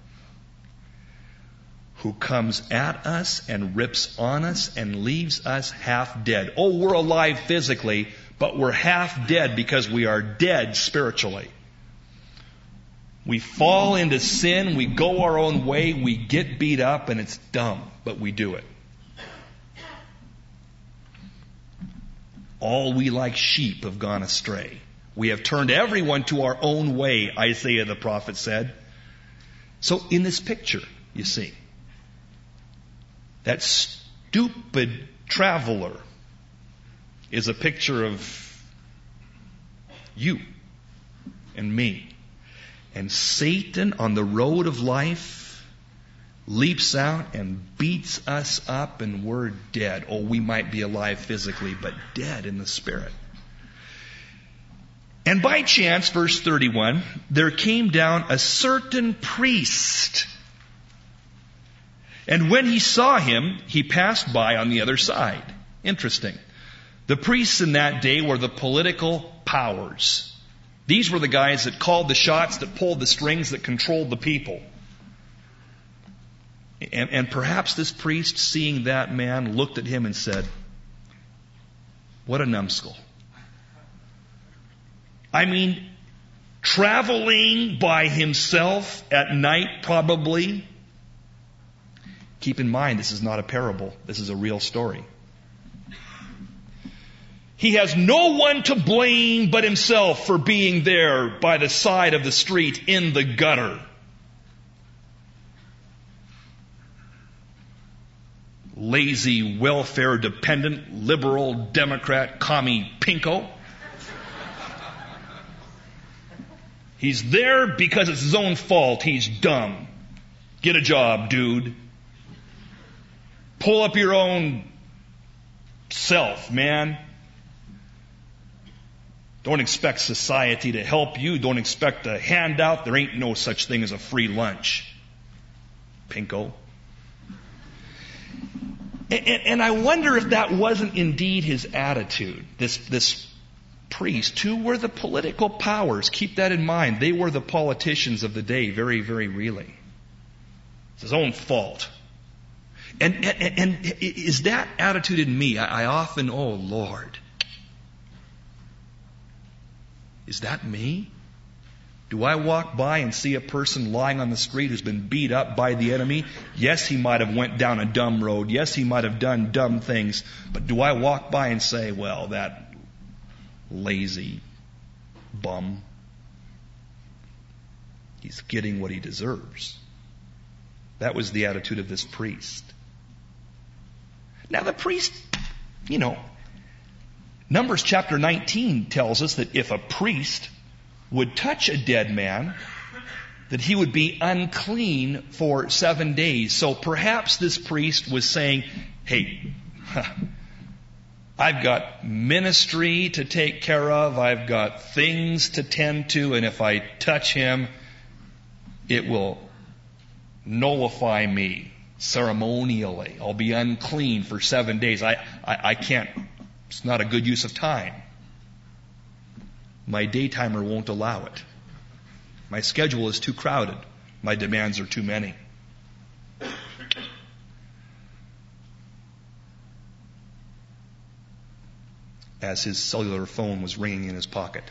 who comes at us and rips on us and leaves us half dead. Oh, we're alive physically, but we're half dead because we are dead spiritually. We fall into sin, we go our own way, we get beat up, and it's dumb, but we do it. All we like sheep have gone astray. We have turned everyone to our own way, Isaiah the prophet said. So in this picture, you see, that stupid traveler is a picture of you and me. And Satan on the road of life leaps out and beats us up, and we're dead. Oh, we might be alive physically, but dead in the spirit. And by chance, verse thirty-one, there came down a certain priest. And when he saw him, he passed by on the other side. Interesting. The priests in that day were the political powers. These were the guys that called the shots, that pulled the strings, that controlled the people. And, and perhaps this priest, seeing that man, looked at him and said, what a numbskull. I mean, traveling by himself at night probably. Keep in mind, this is not a parable. This is a real story. He has no one to blame but himself for being there by the side of the street in the gutter. Lazy, welfare-dependent, liberal, Democrat, commie pinko. He's there because it's his own fault. He's dumb. Get a job, dude. Pull up your own self, man. Don't expect society to help you. Don't expect a handout. There ain't no such thing as a free lunch. Pinko. And, and I wonder if that wasn't indeed his attitude. This, this priest, who were the political powers. Keep that in mind. They were the politicians of the day, very, very really. It's his own fault. And, and, and is that attitude in me? I, I often, oh Lord, is that me? Do I walk by and see a person lying on the street who's been beat up by the enemy? Yes, he might have went down a dumb road. Yes, he might have done dumb things. But do I walk by and say, well, that lazy bum, he's getting what he deserves? That was the attitude of this priest. Now the priest, you know, Numbers chapter nineteen tells us that if a priest would touch a dead man, that he would be unclean for seven days. So perhaps this priest was saying, hey, I've got ministry to take care of, I've got things to tend to, and if I touch him, it will nullify me ceremonially. I'll be unclean for seven days. I, I, I can't, it's not a good use of time. My day timer won't allow it. My schedule is too crowded. My demands are too many. as his cellular phone was ringing in his pocket.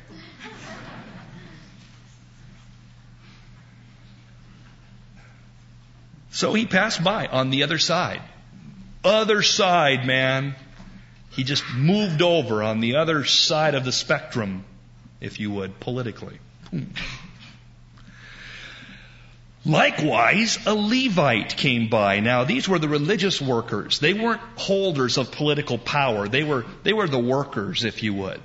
So he passed by on the other side. Other side, man. He just moved over on the other side of the spectrum, if you would, politically. Hmm. Likewise, a Levite came by. Now, these were the religious workers. They weren't holders of political power. They were, they were the workers, if you would.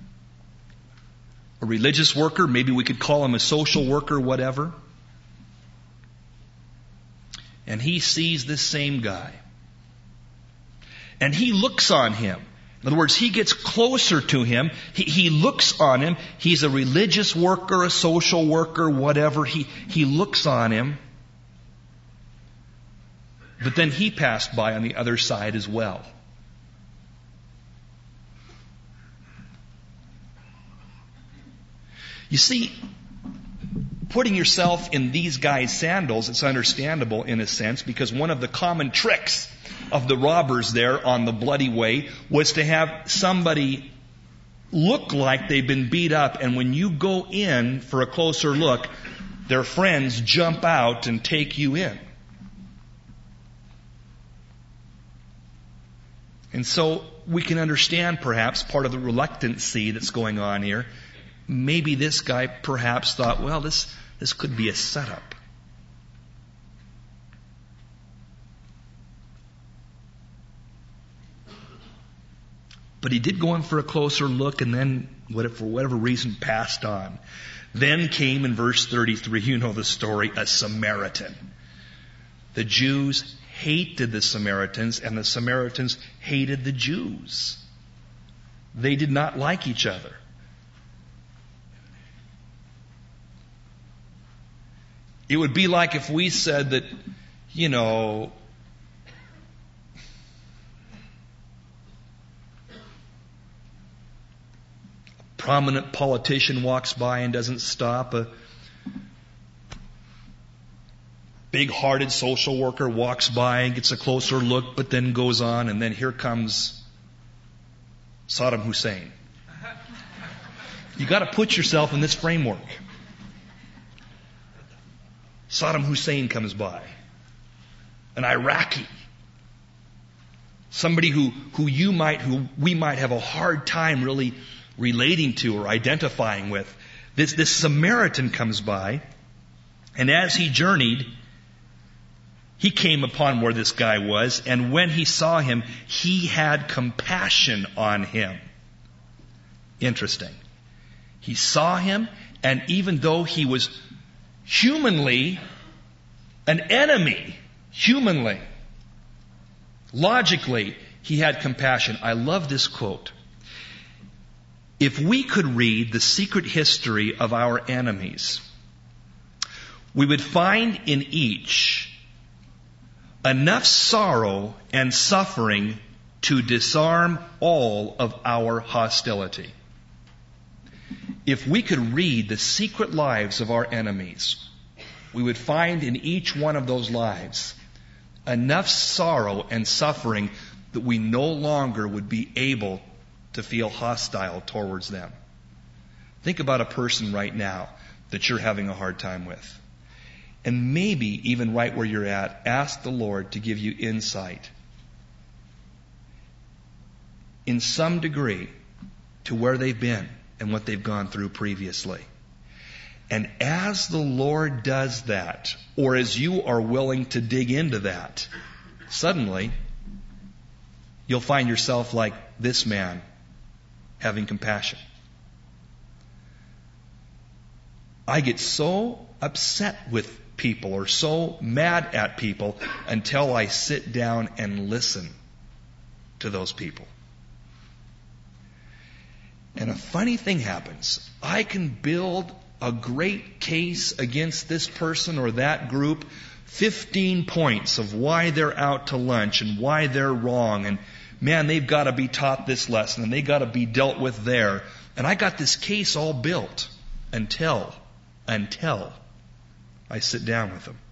A religious worker, maybe we could call him a social worker, whatever. And he sees this same guy. And he looks on him. In other words, he gets closer to him. He, he looks on him. He's a religious worker, a social worker, whatever. He, he looks on him. But then he passed by on the other side as well. You see, putting yourself in these guys' sandals, it's understandable in a sense, because one of the common tricks of the robbers there on the bloody way was to have somebody look like they've been beat up, and when you go in for a closer look, their friends jump out and take you in. And so we can understand perhaps part of the reluctancy that's going on here. Maybe this guy perhaps thought, well, this, this could be a setup. But he did go in for a closer look, and then, for whatever reason, passed on. Then came in verse thirty-three, you know the story, a Samaritan. The Jews hated the Samaritans, and the Samaritans hated the Jews. They did not like each other. It would be like if we said that, you know, a prominent politician walks by and doesn't stop. A big-hearted social worker walks by and gets a closer look, but then goes on, and then here comes Saddam Hussein. You got to put yourself in this framework. Saddam Hussein comes by, an Iraqi, somebody who, who you might, who we might have a hard time really relating to or identifying with. This, this Samaritan comes by, and as he journeyed, he came upon where this guy was, and when he saw him, he had compassion on him. Interesting. He saw him, and even though he was humanly an enemy, humanly, logically, he had compassion. I love this quote. If we could read the secret history of our enemies, we would find in each enough sorrow and suffering to disarm all of our hostility. If we could read the secret lives of our enemies, we would find in each one of those lives enough sorrow and suffering that we no longer would be able to feel hostile towards them. Think about a person right now that you're having a hard time with. And maybe even right where you're at, ask the Lord to give you insight in some degree to where they've been and what they've gone through previously. And as the Lord does that, or as you are willing to dig into that, suddenly you'll find yourself like this man, having compassion. I get so upset with people or so mad at people until I sit down and listen to those people. And a funny thing happens. I can build a great case against this person or that group, fifteen points of why they're out to lunch and why they're wrong, and man, they've got to be taught this lesson and they've got to be dealt with there. And I got this case all built until, until I sit down with them.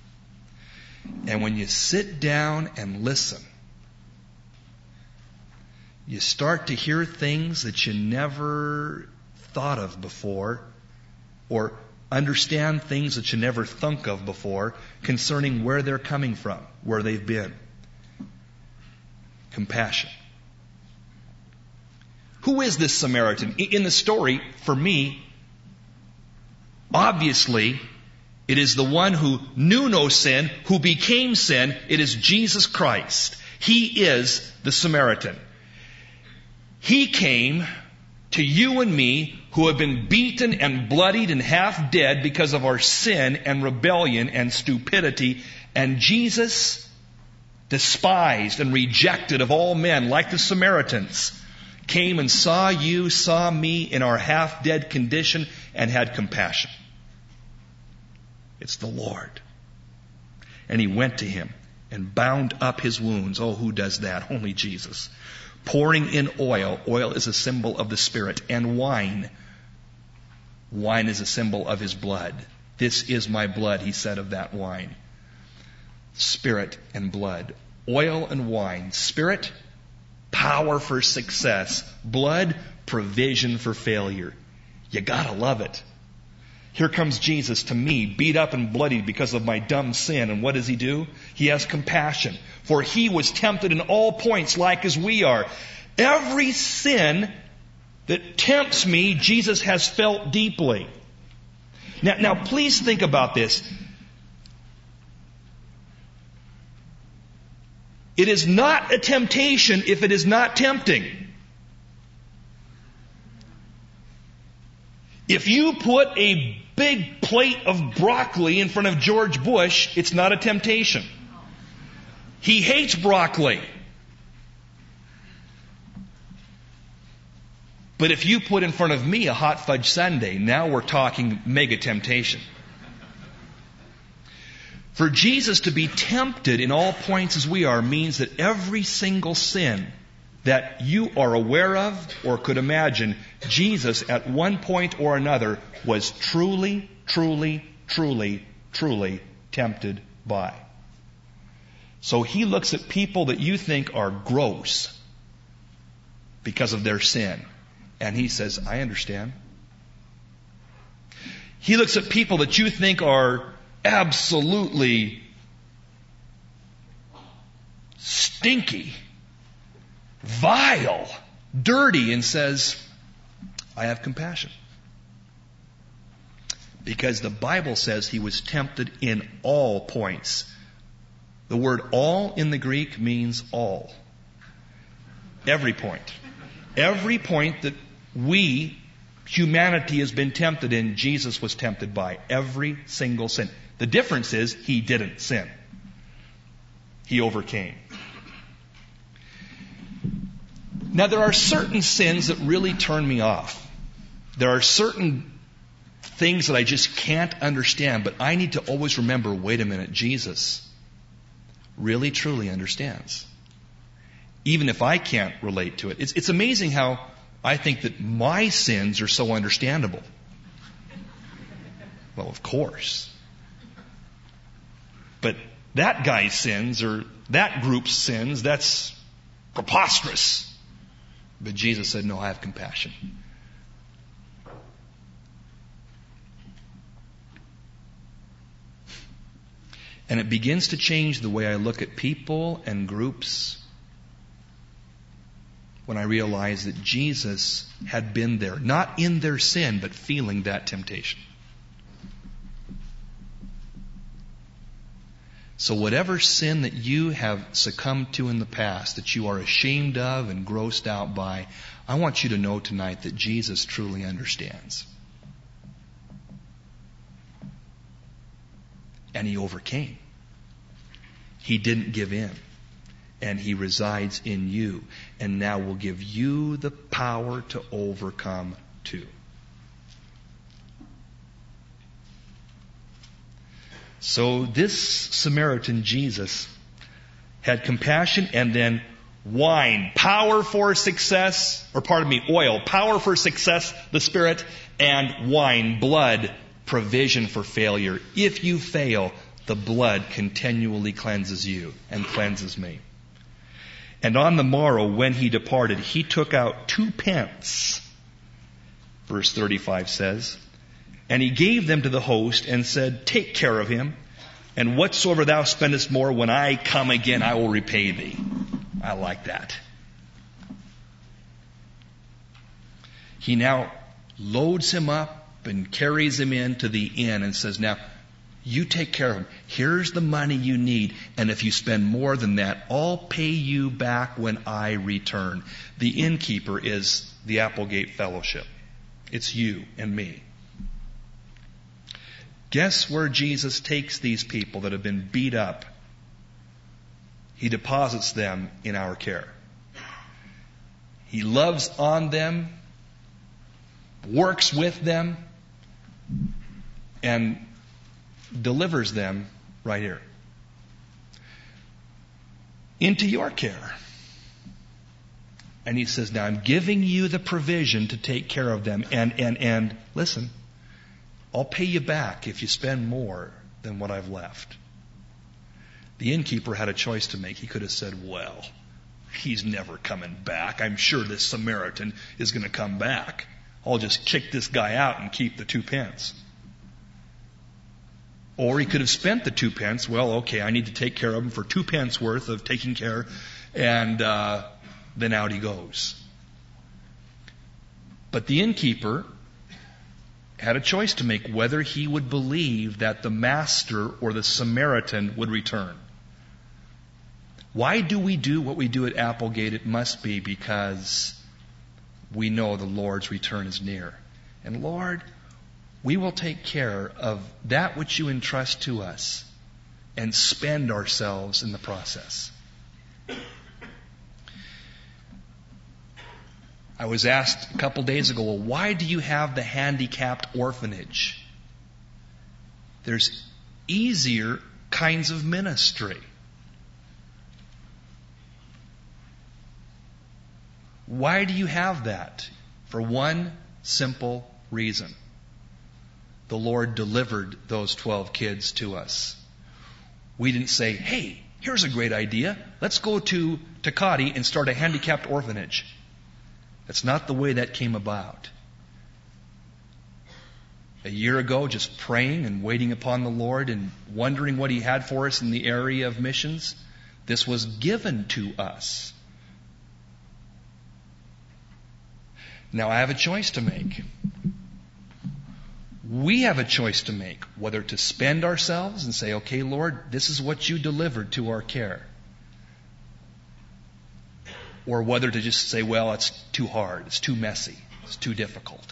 And when you sit down and listen, you start to hear things that you never thought of before, or understand things that you never thunk of before concerning where they're coming from, where they've been. Compassion. Who is this Samaritan? In the story, for me, obviously, it is the one who knew no sin, who became sin. It is Jesus Christ. He is the Samaritan. He came to you and me who have been beaten and bloodied and half dead because of our sin and rebellion and stupidity. And Jesus, despised and rejected of all men, like the Samaritans, came and saw you, saw me in our half-dead condition and had compassion. It's the Lord. And He went to him and bound up his wounds. Oh, who does that? Only Jesus. Pouring in oil. Oil is a symbol of the Spirit. And wine. Wine is a symbol of His blood. This is my blood, He said of that wine. Spirit and blood. Oil and wine. Spirit, power for success. Blood, provision for failure. You gotta love it. Here comes Jesus to me, beat up and bloodied because of my dumb sin. And what does He do? He has compassion. For He was tempted in all points like as we are. Every sin that tempts me, Jesus has felt deeply. Now, now please think about this. It is not a temptation if it is not tempting. If you put a big plate of broccoli in front of George Bush, it's not a temptation. He hates broccoli. But if you put in front of me a hot fudge sundae, now we're talking mega temptation. For Jesus to be tempted in all points as we are means that every single sin that you are aware of or could imagine, Jesus at one point or another was truly, truly, truly, truly tempted by. So He looks at people that you think are gross because of their sin, and He says, I understand. He looks at people that you think are absolutely stinky, vile, dirty, and says, I have compassion. Because the Bible says He was tempted in all points. The word all in the Greek means all. Every point. Every point that we, humanity, has been tempted in, Jesus was tempted by. Every single sin. The difference is He didn't sin. He overcame. Now, there are certain sins that really turn me off. There are certain things that I just can't understand, but I need to always remember, wait a minute, Jesus really, truly understands. Even if I can't relate to it. It's, it's amazing how I think that my sins are so understandable. Well, of course. But that guy's sins, or that group's sins, that's preposterous. But Jesus said, no, I have compassion. And it begins to change the way I look at people and groups when I realize that Jesus had been there, not in their sin, but feeling that temptation. So whatever sin that you have succumbed to in the past, that you are ashamed of and grossed out by, I want you to know tonight that Jesus truly understands. And He overcame. He didn't give in. And He resides in you. And now will give you the power to overcome too. So this Samaritan Jesus had compassion, and then wine, power for success, or pardon me, oil, power for success, the Spirit, and wine, blood, provision for failure. If you fail, the blood continually cleanses you and cleanses me. And on the morrow, when he departed, he took out two pence, verse thirty-five says, and he gave them to the host and said, take care of him, and whatsoever thou spendest more, when I come again, I will repay thee. I like that. He now loads him up and carries him into the inn and says, now, you take care of him. Here's the money you need. And if you spend more than that, I'll pay you back when I return. The innkeeper is the Applegate Fellowship. It's you and me. Guess where Jesus takes these people that have been beat up? He deposits them in our care. He loves on them, works with them, and delivers them right here into your care. And he says, now I'm giving you the provision to take care of them. And, and, and listen, I'll pay you back if you spend more than what I've left. The innkeeper had a choice to make. He could have said, well, he's never coming back. I'm sure this Samaritan is going to come back. I'll just kick this guy out and keep the two pence. Or he could have spent the two pence. Well, okay, I need to take care of him for two pence worth of taking care. And uh, then out he goes. But the innkeeper had a choice to make whether he would believe that the master or the Samaritan would return. Why do we do what we do at Applegate? It must be because we know the Lord's return is near. And Lord, we will take care of that which you entrust to us and spend ourselves in the process. I was asked a couple days ago, well, why do you have the handicapped orphanage? There's easier kinds of ministry. Why do you have that? For one simple reason. The Lord delivered those twelve kids to us. We didn't say, hey, here's a great idea. Let's go to Takati and start a handicapped orphanage. That's not the way that came about. A year ago, just praying and waiting upon the Lord and wondering what He had for us in the area of missions, this was given to us. Now I have a choice to make. We have a choice to make, whether to spend ourselves and say, okay, Lord, this is what you delivered to our care. Or whether to just say, well, it's too hard, it's too messy, it's too difficult.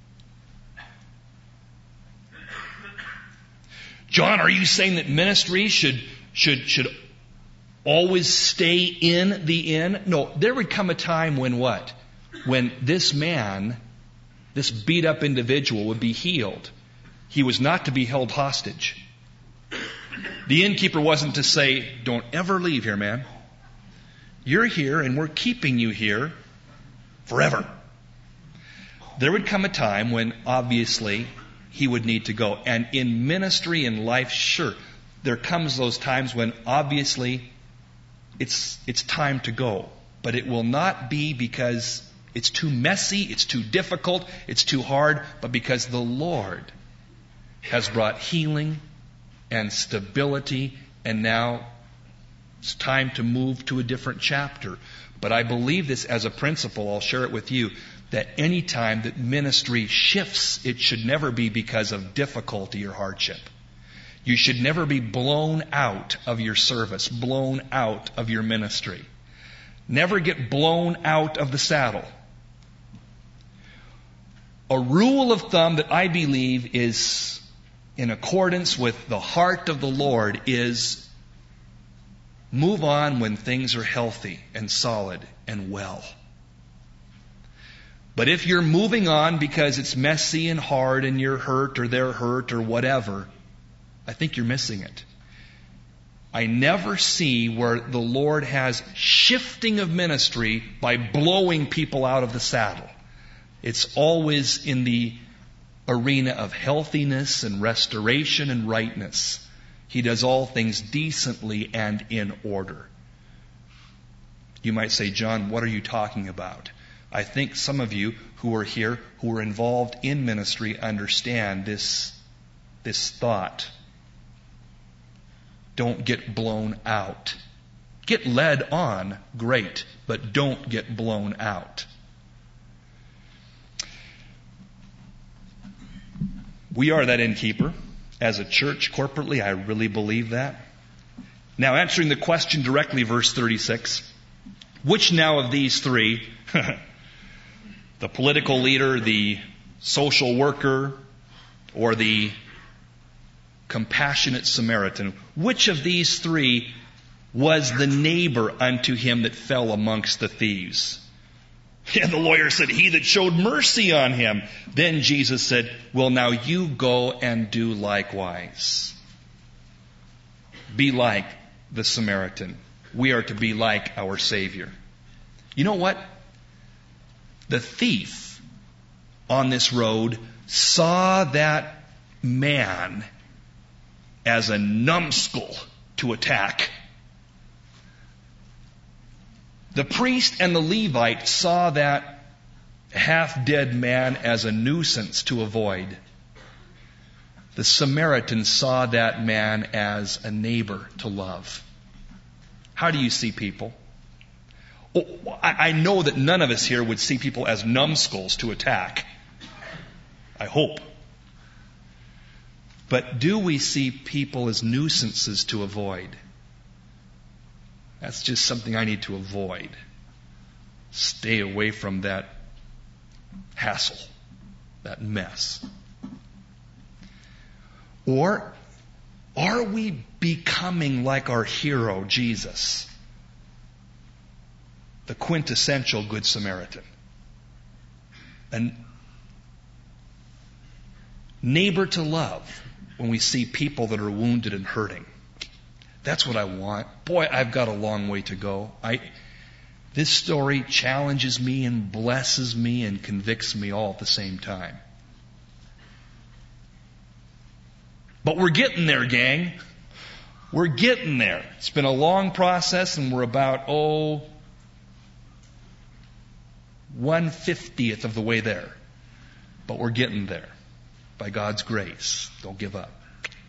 John, are you saying that ministry should, should, should always stay in the inn? No, there would come a time when what? When this man, this beat up individual would be healed. He was not to be held hostage. The innkeeper wasn't to say, don't ever leave here, man. You're here and we're keeping you here forever. There would come a time when obviously he would need to go. And in ministry and life, sure, there comes those times when obviously it's, it's time to go. But it will not be because it's too messy, it's too difficult, it's too hard, but because the Lord has brought healing and stability, and now it's time to move to a different chapter. But I believe this as a principle, I'll share it with you, that any time that ministry shifts, it should never be because of difficulty or hardship. You should never be blown out of your service, blown out of your ministry. Never get blown out of the saddle. A rule of thumb that I believe is in accordance with the heart of the Lord is move on when things are healthy and solid and well. But if you're moving on because it's messy and hard and you're hurt or they're hurt or whatever, I think you're missing it. I never see where the Lord has shifting of ministry by blowing people out of the saddle. It's always in the arena of healthiness and restoration and rightness. He does all things decently and in order. You might say, John, what are you talking about? I think some of you who are here, who are involved in ministry, understand this, this thought. Don't get blown out. Get led on, great, but don't get blown out. We are that innkeeper. As a church, corporately, I really believe that. Now, answering the question directly, verse thirty-six. Which now of these three, the political leader, the social worker, or the compassionate Samaritan, which of these three was the neighbor unto him that fell amongst the thieves? And the lawyer said, he that showed mercy on him. Then Jesus said, well, now you go and do likewise. Be like the Samaritan. We are to be like our Savior. You know what? The thief on this road saw that man as a numbskull to attack. The priest and the Levite saw that half-dead man as a nuisance to avoid. The Samaritan saw that man as a neighbor to love. How do you see people? Oh, I know that none of us here would see people as numbskulls to attack. I hope. But do we see people as nuisances to avoid? That's just something I need to avoid. Stay away from that hassle, that mess. Or are we becoming like our hero, Jesus, the quintessential Good Samaritan? A neighbor to love when we see people that are wounded and hurting. That's what I want. Boy, I've got a long way to go. I, this story challenges me and blesses me and convicts me all at the same time. But we're getting there, gang. We're getting there. It's been a long process, and we're about, oh, one fiftieth of the way there. But we're getting there. By God's grace. Don't give up.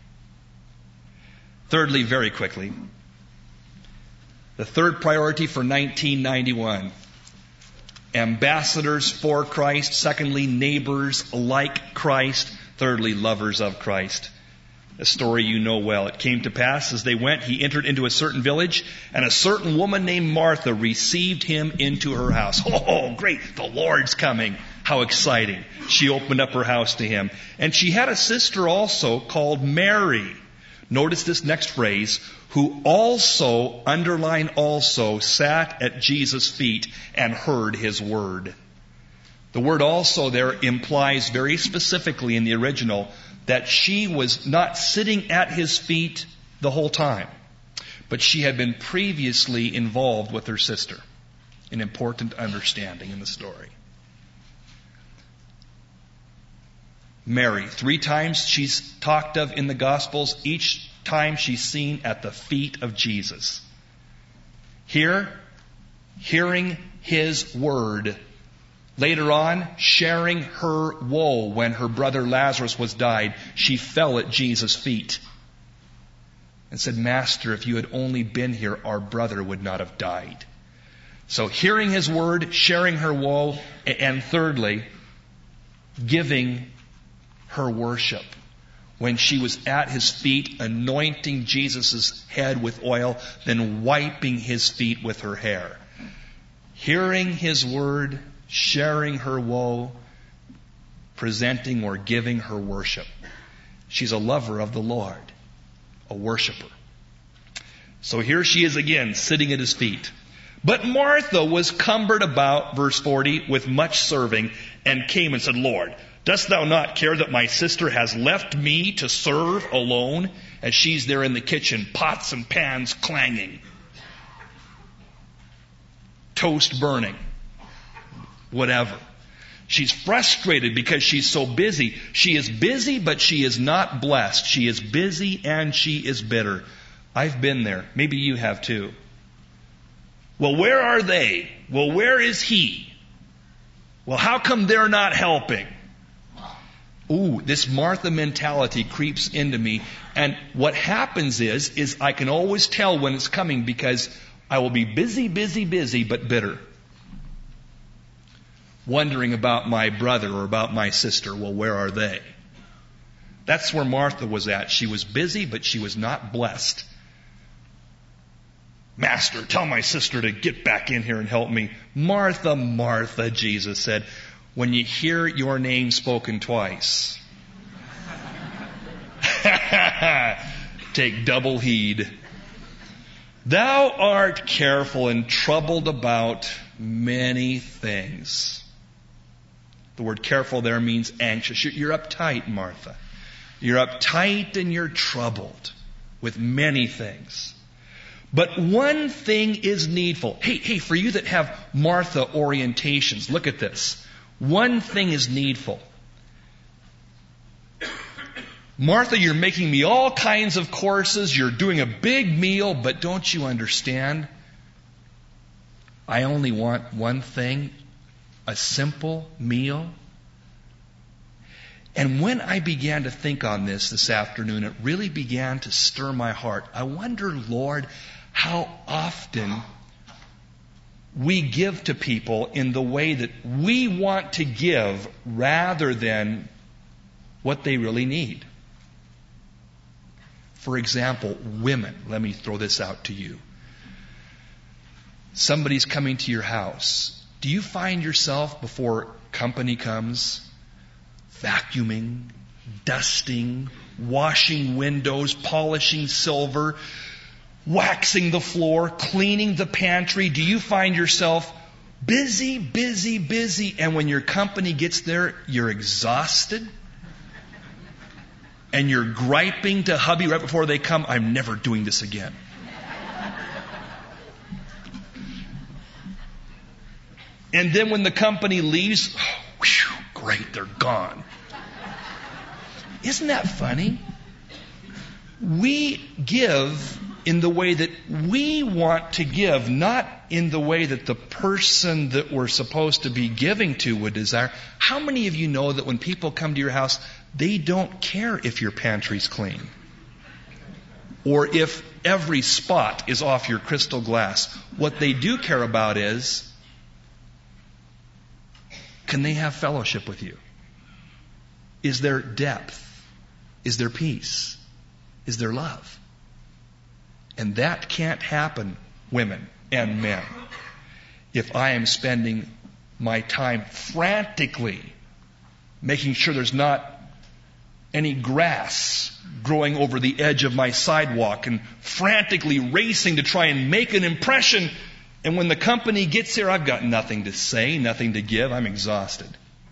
Thirdly, very quickly, the third priority for nineteen ninety-one. Ambassadors for Christ. Secondly, neighbors like Christ. Thirdly, lovers of Christ. A story you know well. It came to pass as they went, he entered into a certain village, and a certain woman named Martha received him into her house. Oh, great, the Lord's coming. How exciting. She opened up her house to him. And she had a sister also called Mary. Notice this next phrase, who also, underline also, sat at Jesus' feet and heard his word. The word also there implies very specifically in the original that she was not sitting at his feet the whole time, but she had been previously involved with her sister. An important understanding in the story. Mary, three times she's talked of in the Gospels, each time she's seen at the feet of Jesus. Here, hearing his word. Later on, sharing her woe when her brother Lazarus was died, she fell at Jesus' feet and said, Master, if you had only been here, our brother would not have died. So hearing his word, sharing her woe, and thirdly, giving her worship. When she was at his feet, anointing Jesus' head with oil, then wiping his feet with her hair. Hearing his word, sharing her woe, presenting or giving her worship. She's a lover of the Lord, a worshiper. So here she is again, sitting at his feet. But Martha was cumbered about, verse forty, with much serving, and came and said, Lord, dost thou not care that my sister has left me to serve alone? As she's there in the kitchen, pots and pans clanging, toast burning, whatever. She's frustrated because she's so busy. She is busy, but she is not blessed. She is busy and she is bitter. I've been there. Maybe you have too. Well, where are they? Well, where is he? Well, how come they're not helping? Ooh, this Martha mentality creeps into me. And what happens is, is I can always tell when it's coming because I will be busy, busy, busy, but bitter. Wondering about my brother or about my sister. Well, where are they? That's where Martha was at. She was busy, but she was not blessed. Master, tell my sister to get back in here and help me. Martha, Martha, Jesus said, when you hear your name spoken twice, take double heed. Thou art careful and troubled about many things. The word careful there means anxious. You're uptight, Martha. You're uptight and you're troubled with many things. But one thing is needful. Hey, hey, for you that have Martha orientations, look at this. One thing is needful. Martha, you're making me all kinds of courses. You're doing a big meal, but don't you understand? I only want one thing, a simple meal. And when I began to think on this this afternoon, it really began to stir my heart. I wonder, Lord, how often we give to people in the way that we want to give rather than what they really need. For example, women. Let me throw this out to you. Somebody's coming to your house. Do you find yourself, before company comes, vacuuming, dusting, washing windows, polishing silver, waxing the floor, cleaning the pantry? Do you find yourself busy, busy, busy, and when your company gets there, you're exhausted? And you're griping to hubby right before they come, I'm never doing this again. And then when the company leaves, oh, whew, great, they're gone. Isn't that funny? We give in the way that we want to give, not in the way that the person that we're supposed to be giving to would desire. How many of you know that when people come to your house, they don't care if your pantry's clean? Or if every spot is off your crystal glass? What they do care about is, can they have fellowship with you? Is there depth? Is there peace? Is there love? And that can't happen, women and men, if I am spending my time frantically making sure there's not any grass growing over the edge of my sidewalk and frantically racing to try and make an impression. And when the company gets here, I've got nothing to say, nothing to give. I'm exhausted.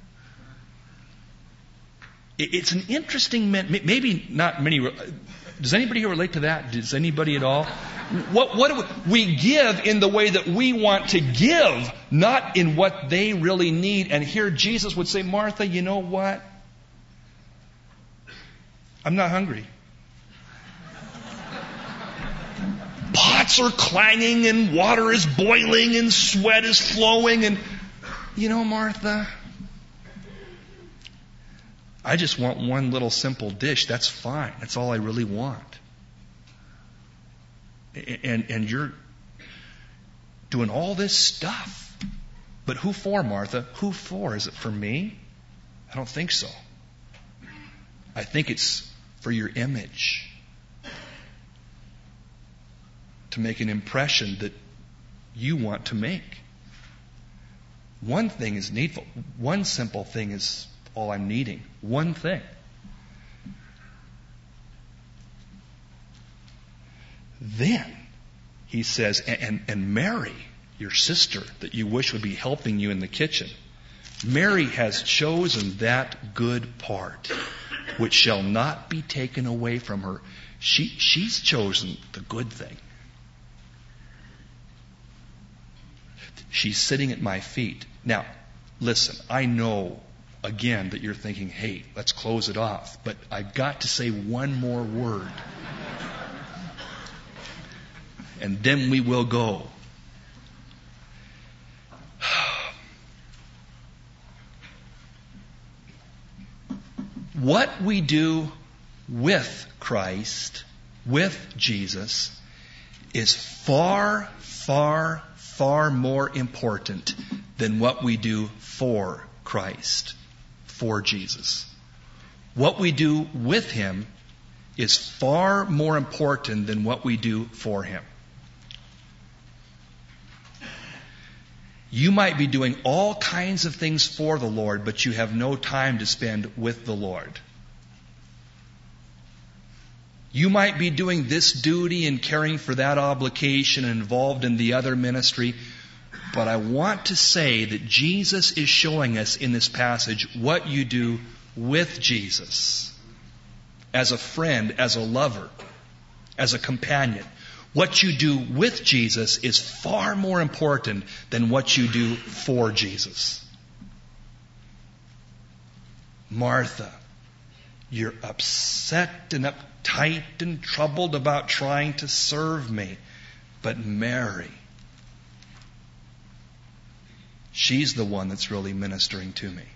It's an interesting, maybe not many. Does anybody here relate to that? Does anybody at all? What, what do we, we give in the way that we want to give, not in what they really need. And here Jesus would say, Martha, you know what? I'm not hungry. Pots are clanging and water is boiling and sweat is flowing. And you know, Martha, I just want one little simple dish. That's fine. That's all I really want. And, and you're doing all this stuff. But who for, Martha? Who for? Is it for me? I don't think so. I think it's for your image. To make an impression that you want to make. One thing is needful. One simple thing is all I'm needing. One thing. Then, he says, and, and Mary, your sister, that you wish would be helping you in the kitchen, Mary has chosen that good part, which shall not be taken away from her. She, she's chosen the good thing. She's sitting at my feet. Now, listen, I know again that you're thinking, hey, let's close it off. But I've got to say one more word. And then we will go. What we do with Christ, with Jesus, is far, far, far more important than what we do for Christ, for Jesus. What we do with Him is far more important than what we do for Him. You might be doing all kinds of things for the Lord, but you have no time to spend with the Lord. You might be doing this duty and caring for that obligation and involved in the other ministry, but I want to say that Jesus is showing us in this passage what you do with Jesus. As a friend, as a lover, as a companion. What you do with Jesus is far more important than what you do for Jesus. Martha, you're upset and uptight and troubled about trying to serve me. But Mary, she's the one that's really ministering to me.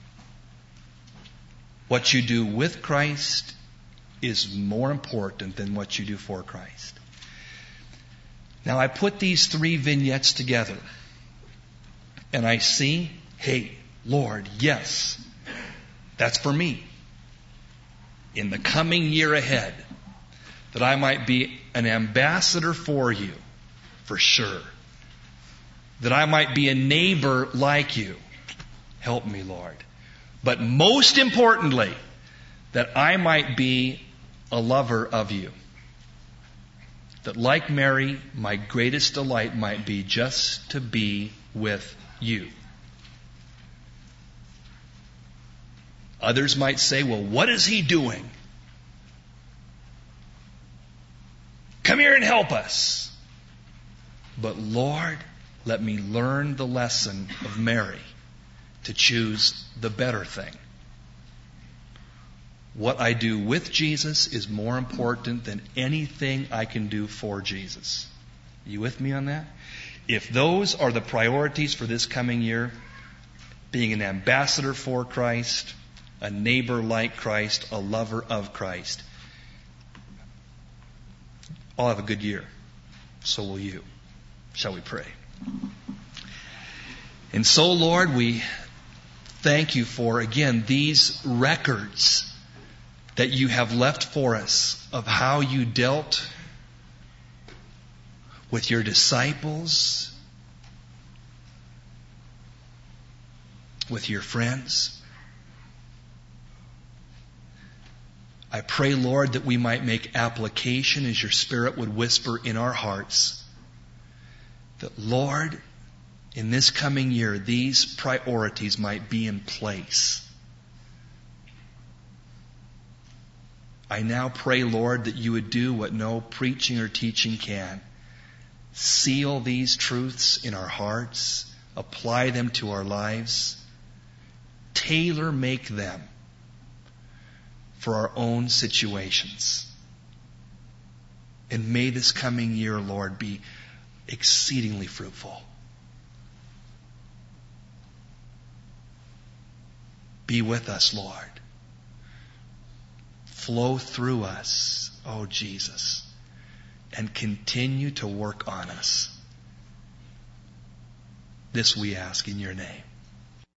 What you do with Christ is more important than what you do for Christ. Now I put these three vignettes together and I see, hey, Lord, yes, that's for me. In the coming year ahead, that I might be an ambassador for you, for sure. That I might be a neighbor like you. Help me, Lord. But most importantly, that I might be a lover of you. That like Mary, my greatest delight might be just to be with you. Others might say, well, what is he doing? Come here and help us. But Lord, let me learn the lesson of Mary to choose the better thing. What I do with Jesus is more important than anything I can do for Jesus. You with me on that? If those are the priorities for this coming year, being an ambassador for Christ, a neighbor like Christ, a lover of Christ, I'll have a good year. So will you. Shall we pray? And so, Lord, we thank you for, again, these records that you have left for us of how you dealt with your disciples, with your friends. I pray, Lord, that we might make application as your Spirit would whisper in our hearts. That, Lord, in this coming year, these priorities might be in place. I now pray, Lord, that you would do what no preaching or teaching can. Seal these truths in our hearts. Apply them to our lives. Tailor make them for our own situations. And may this coming year, Lord, be exceedingly fruitful. Be with us, Lord. Flow through us, oh Jesus, and continue to work on us. This we ask in your name.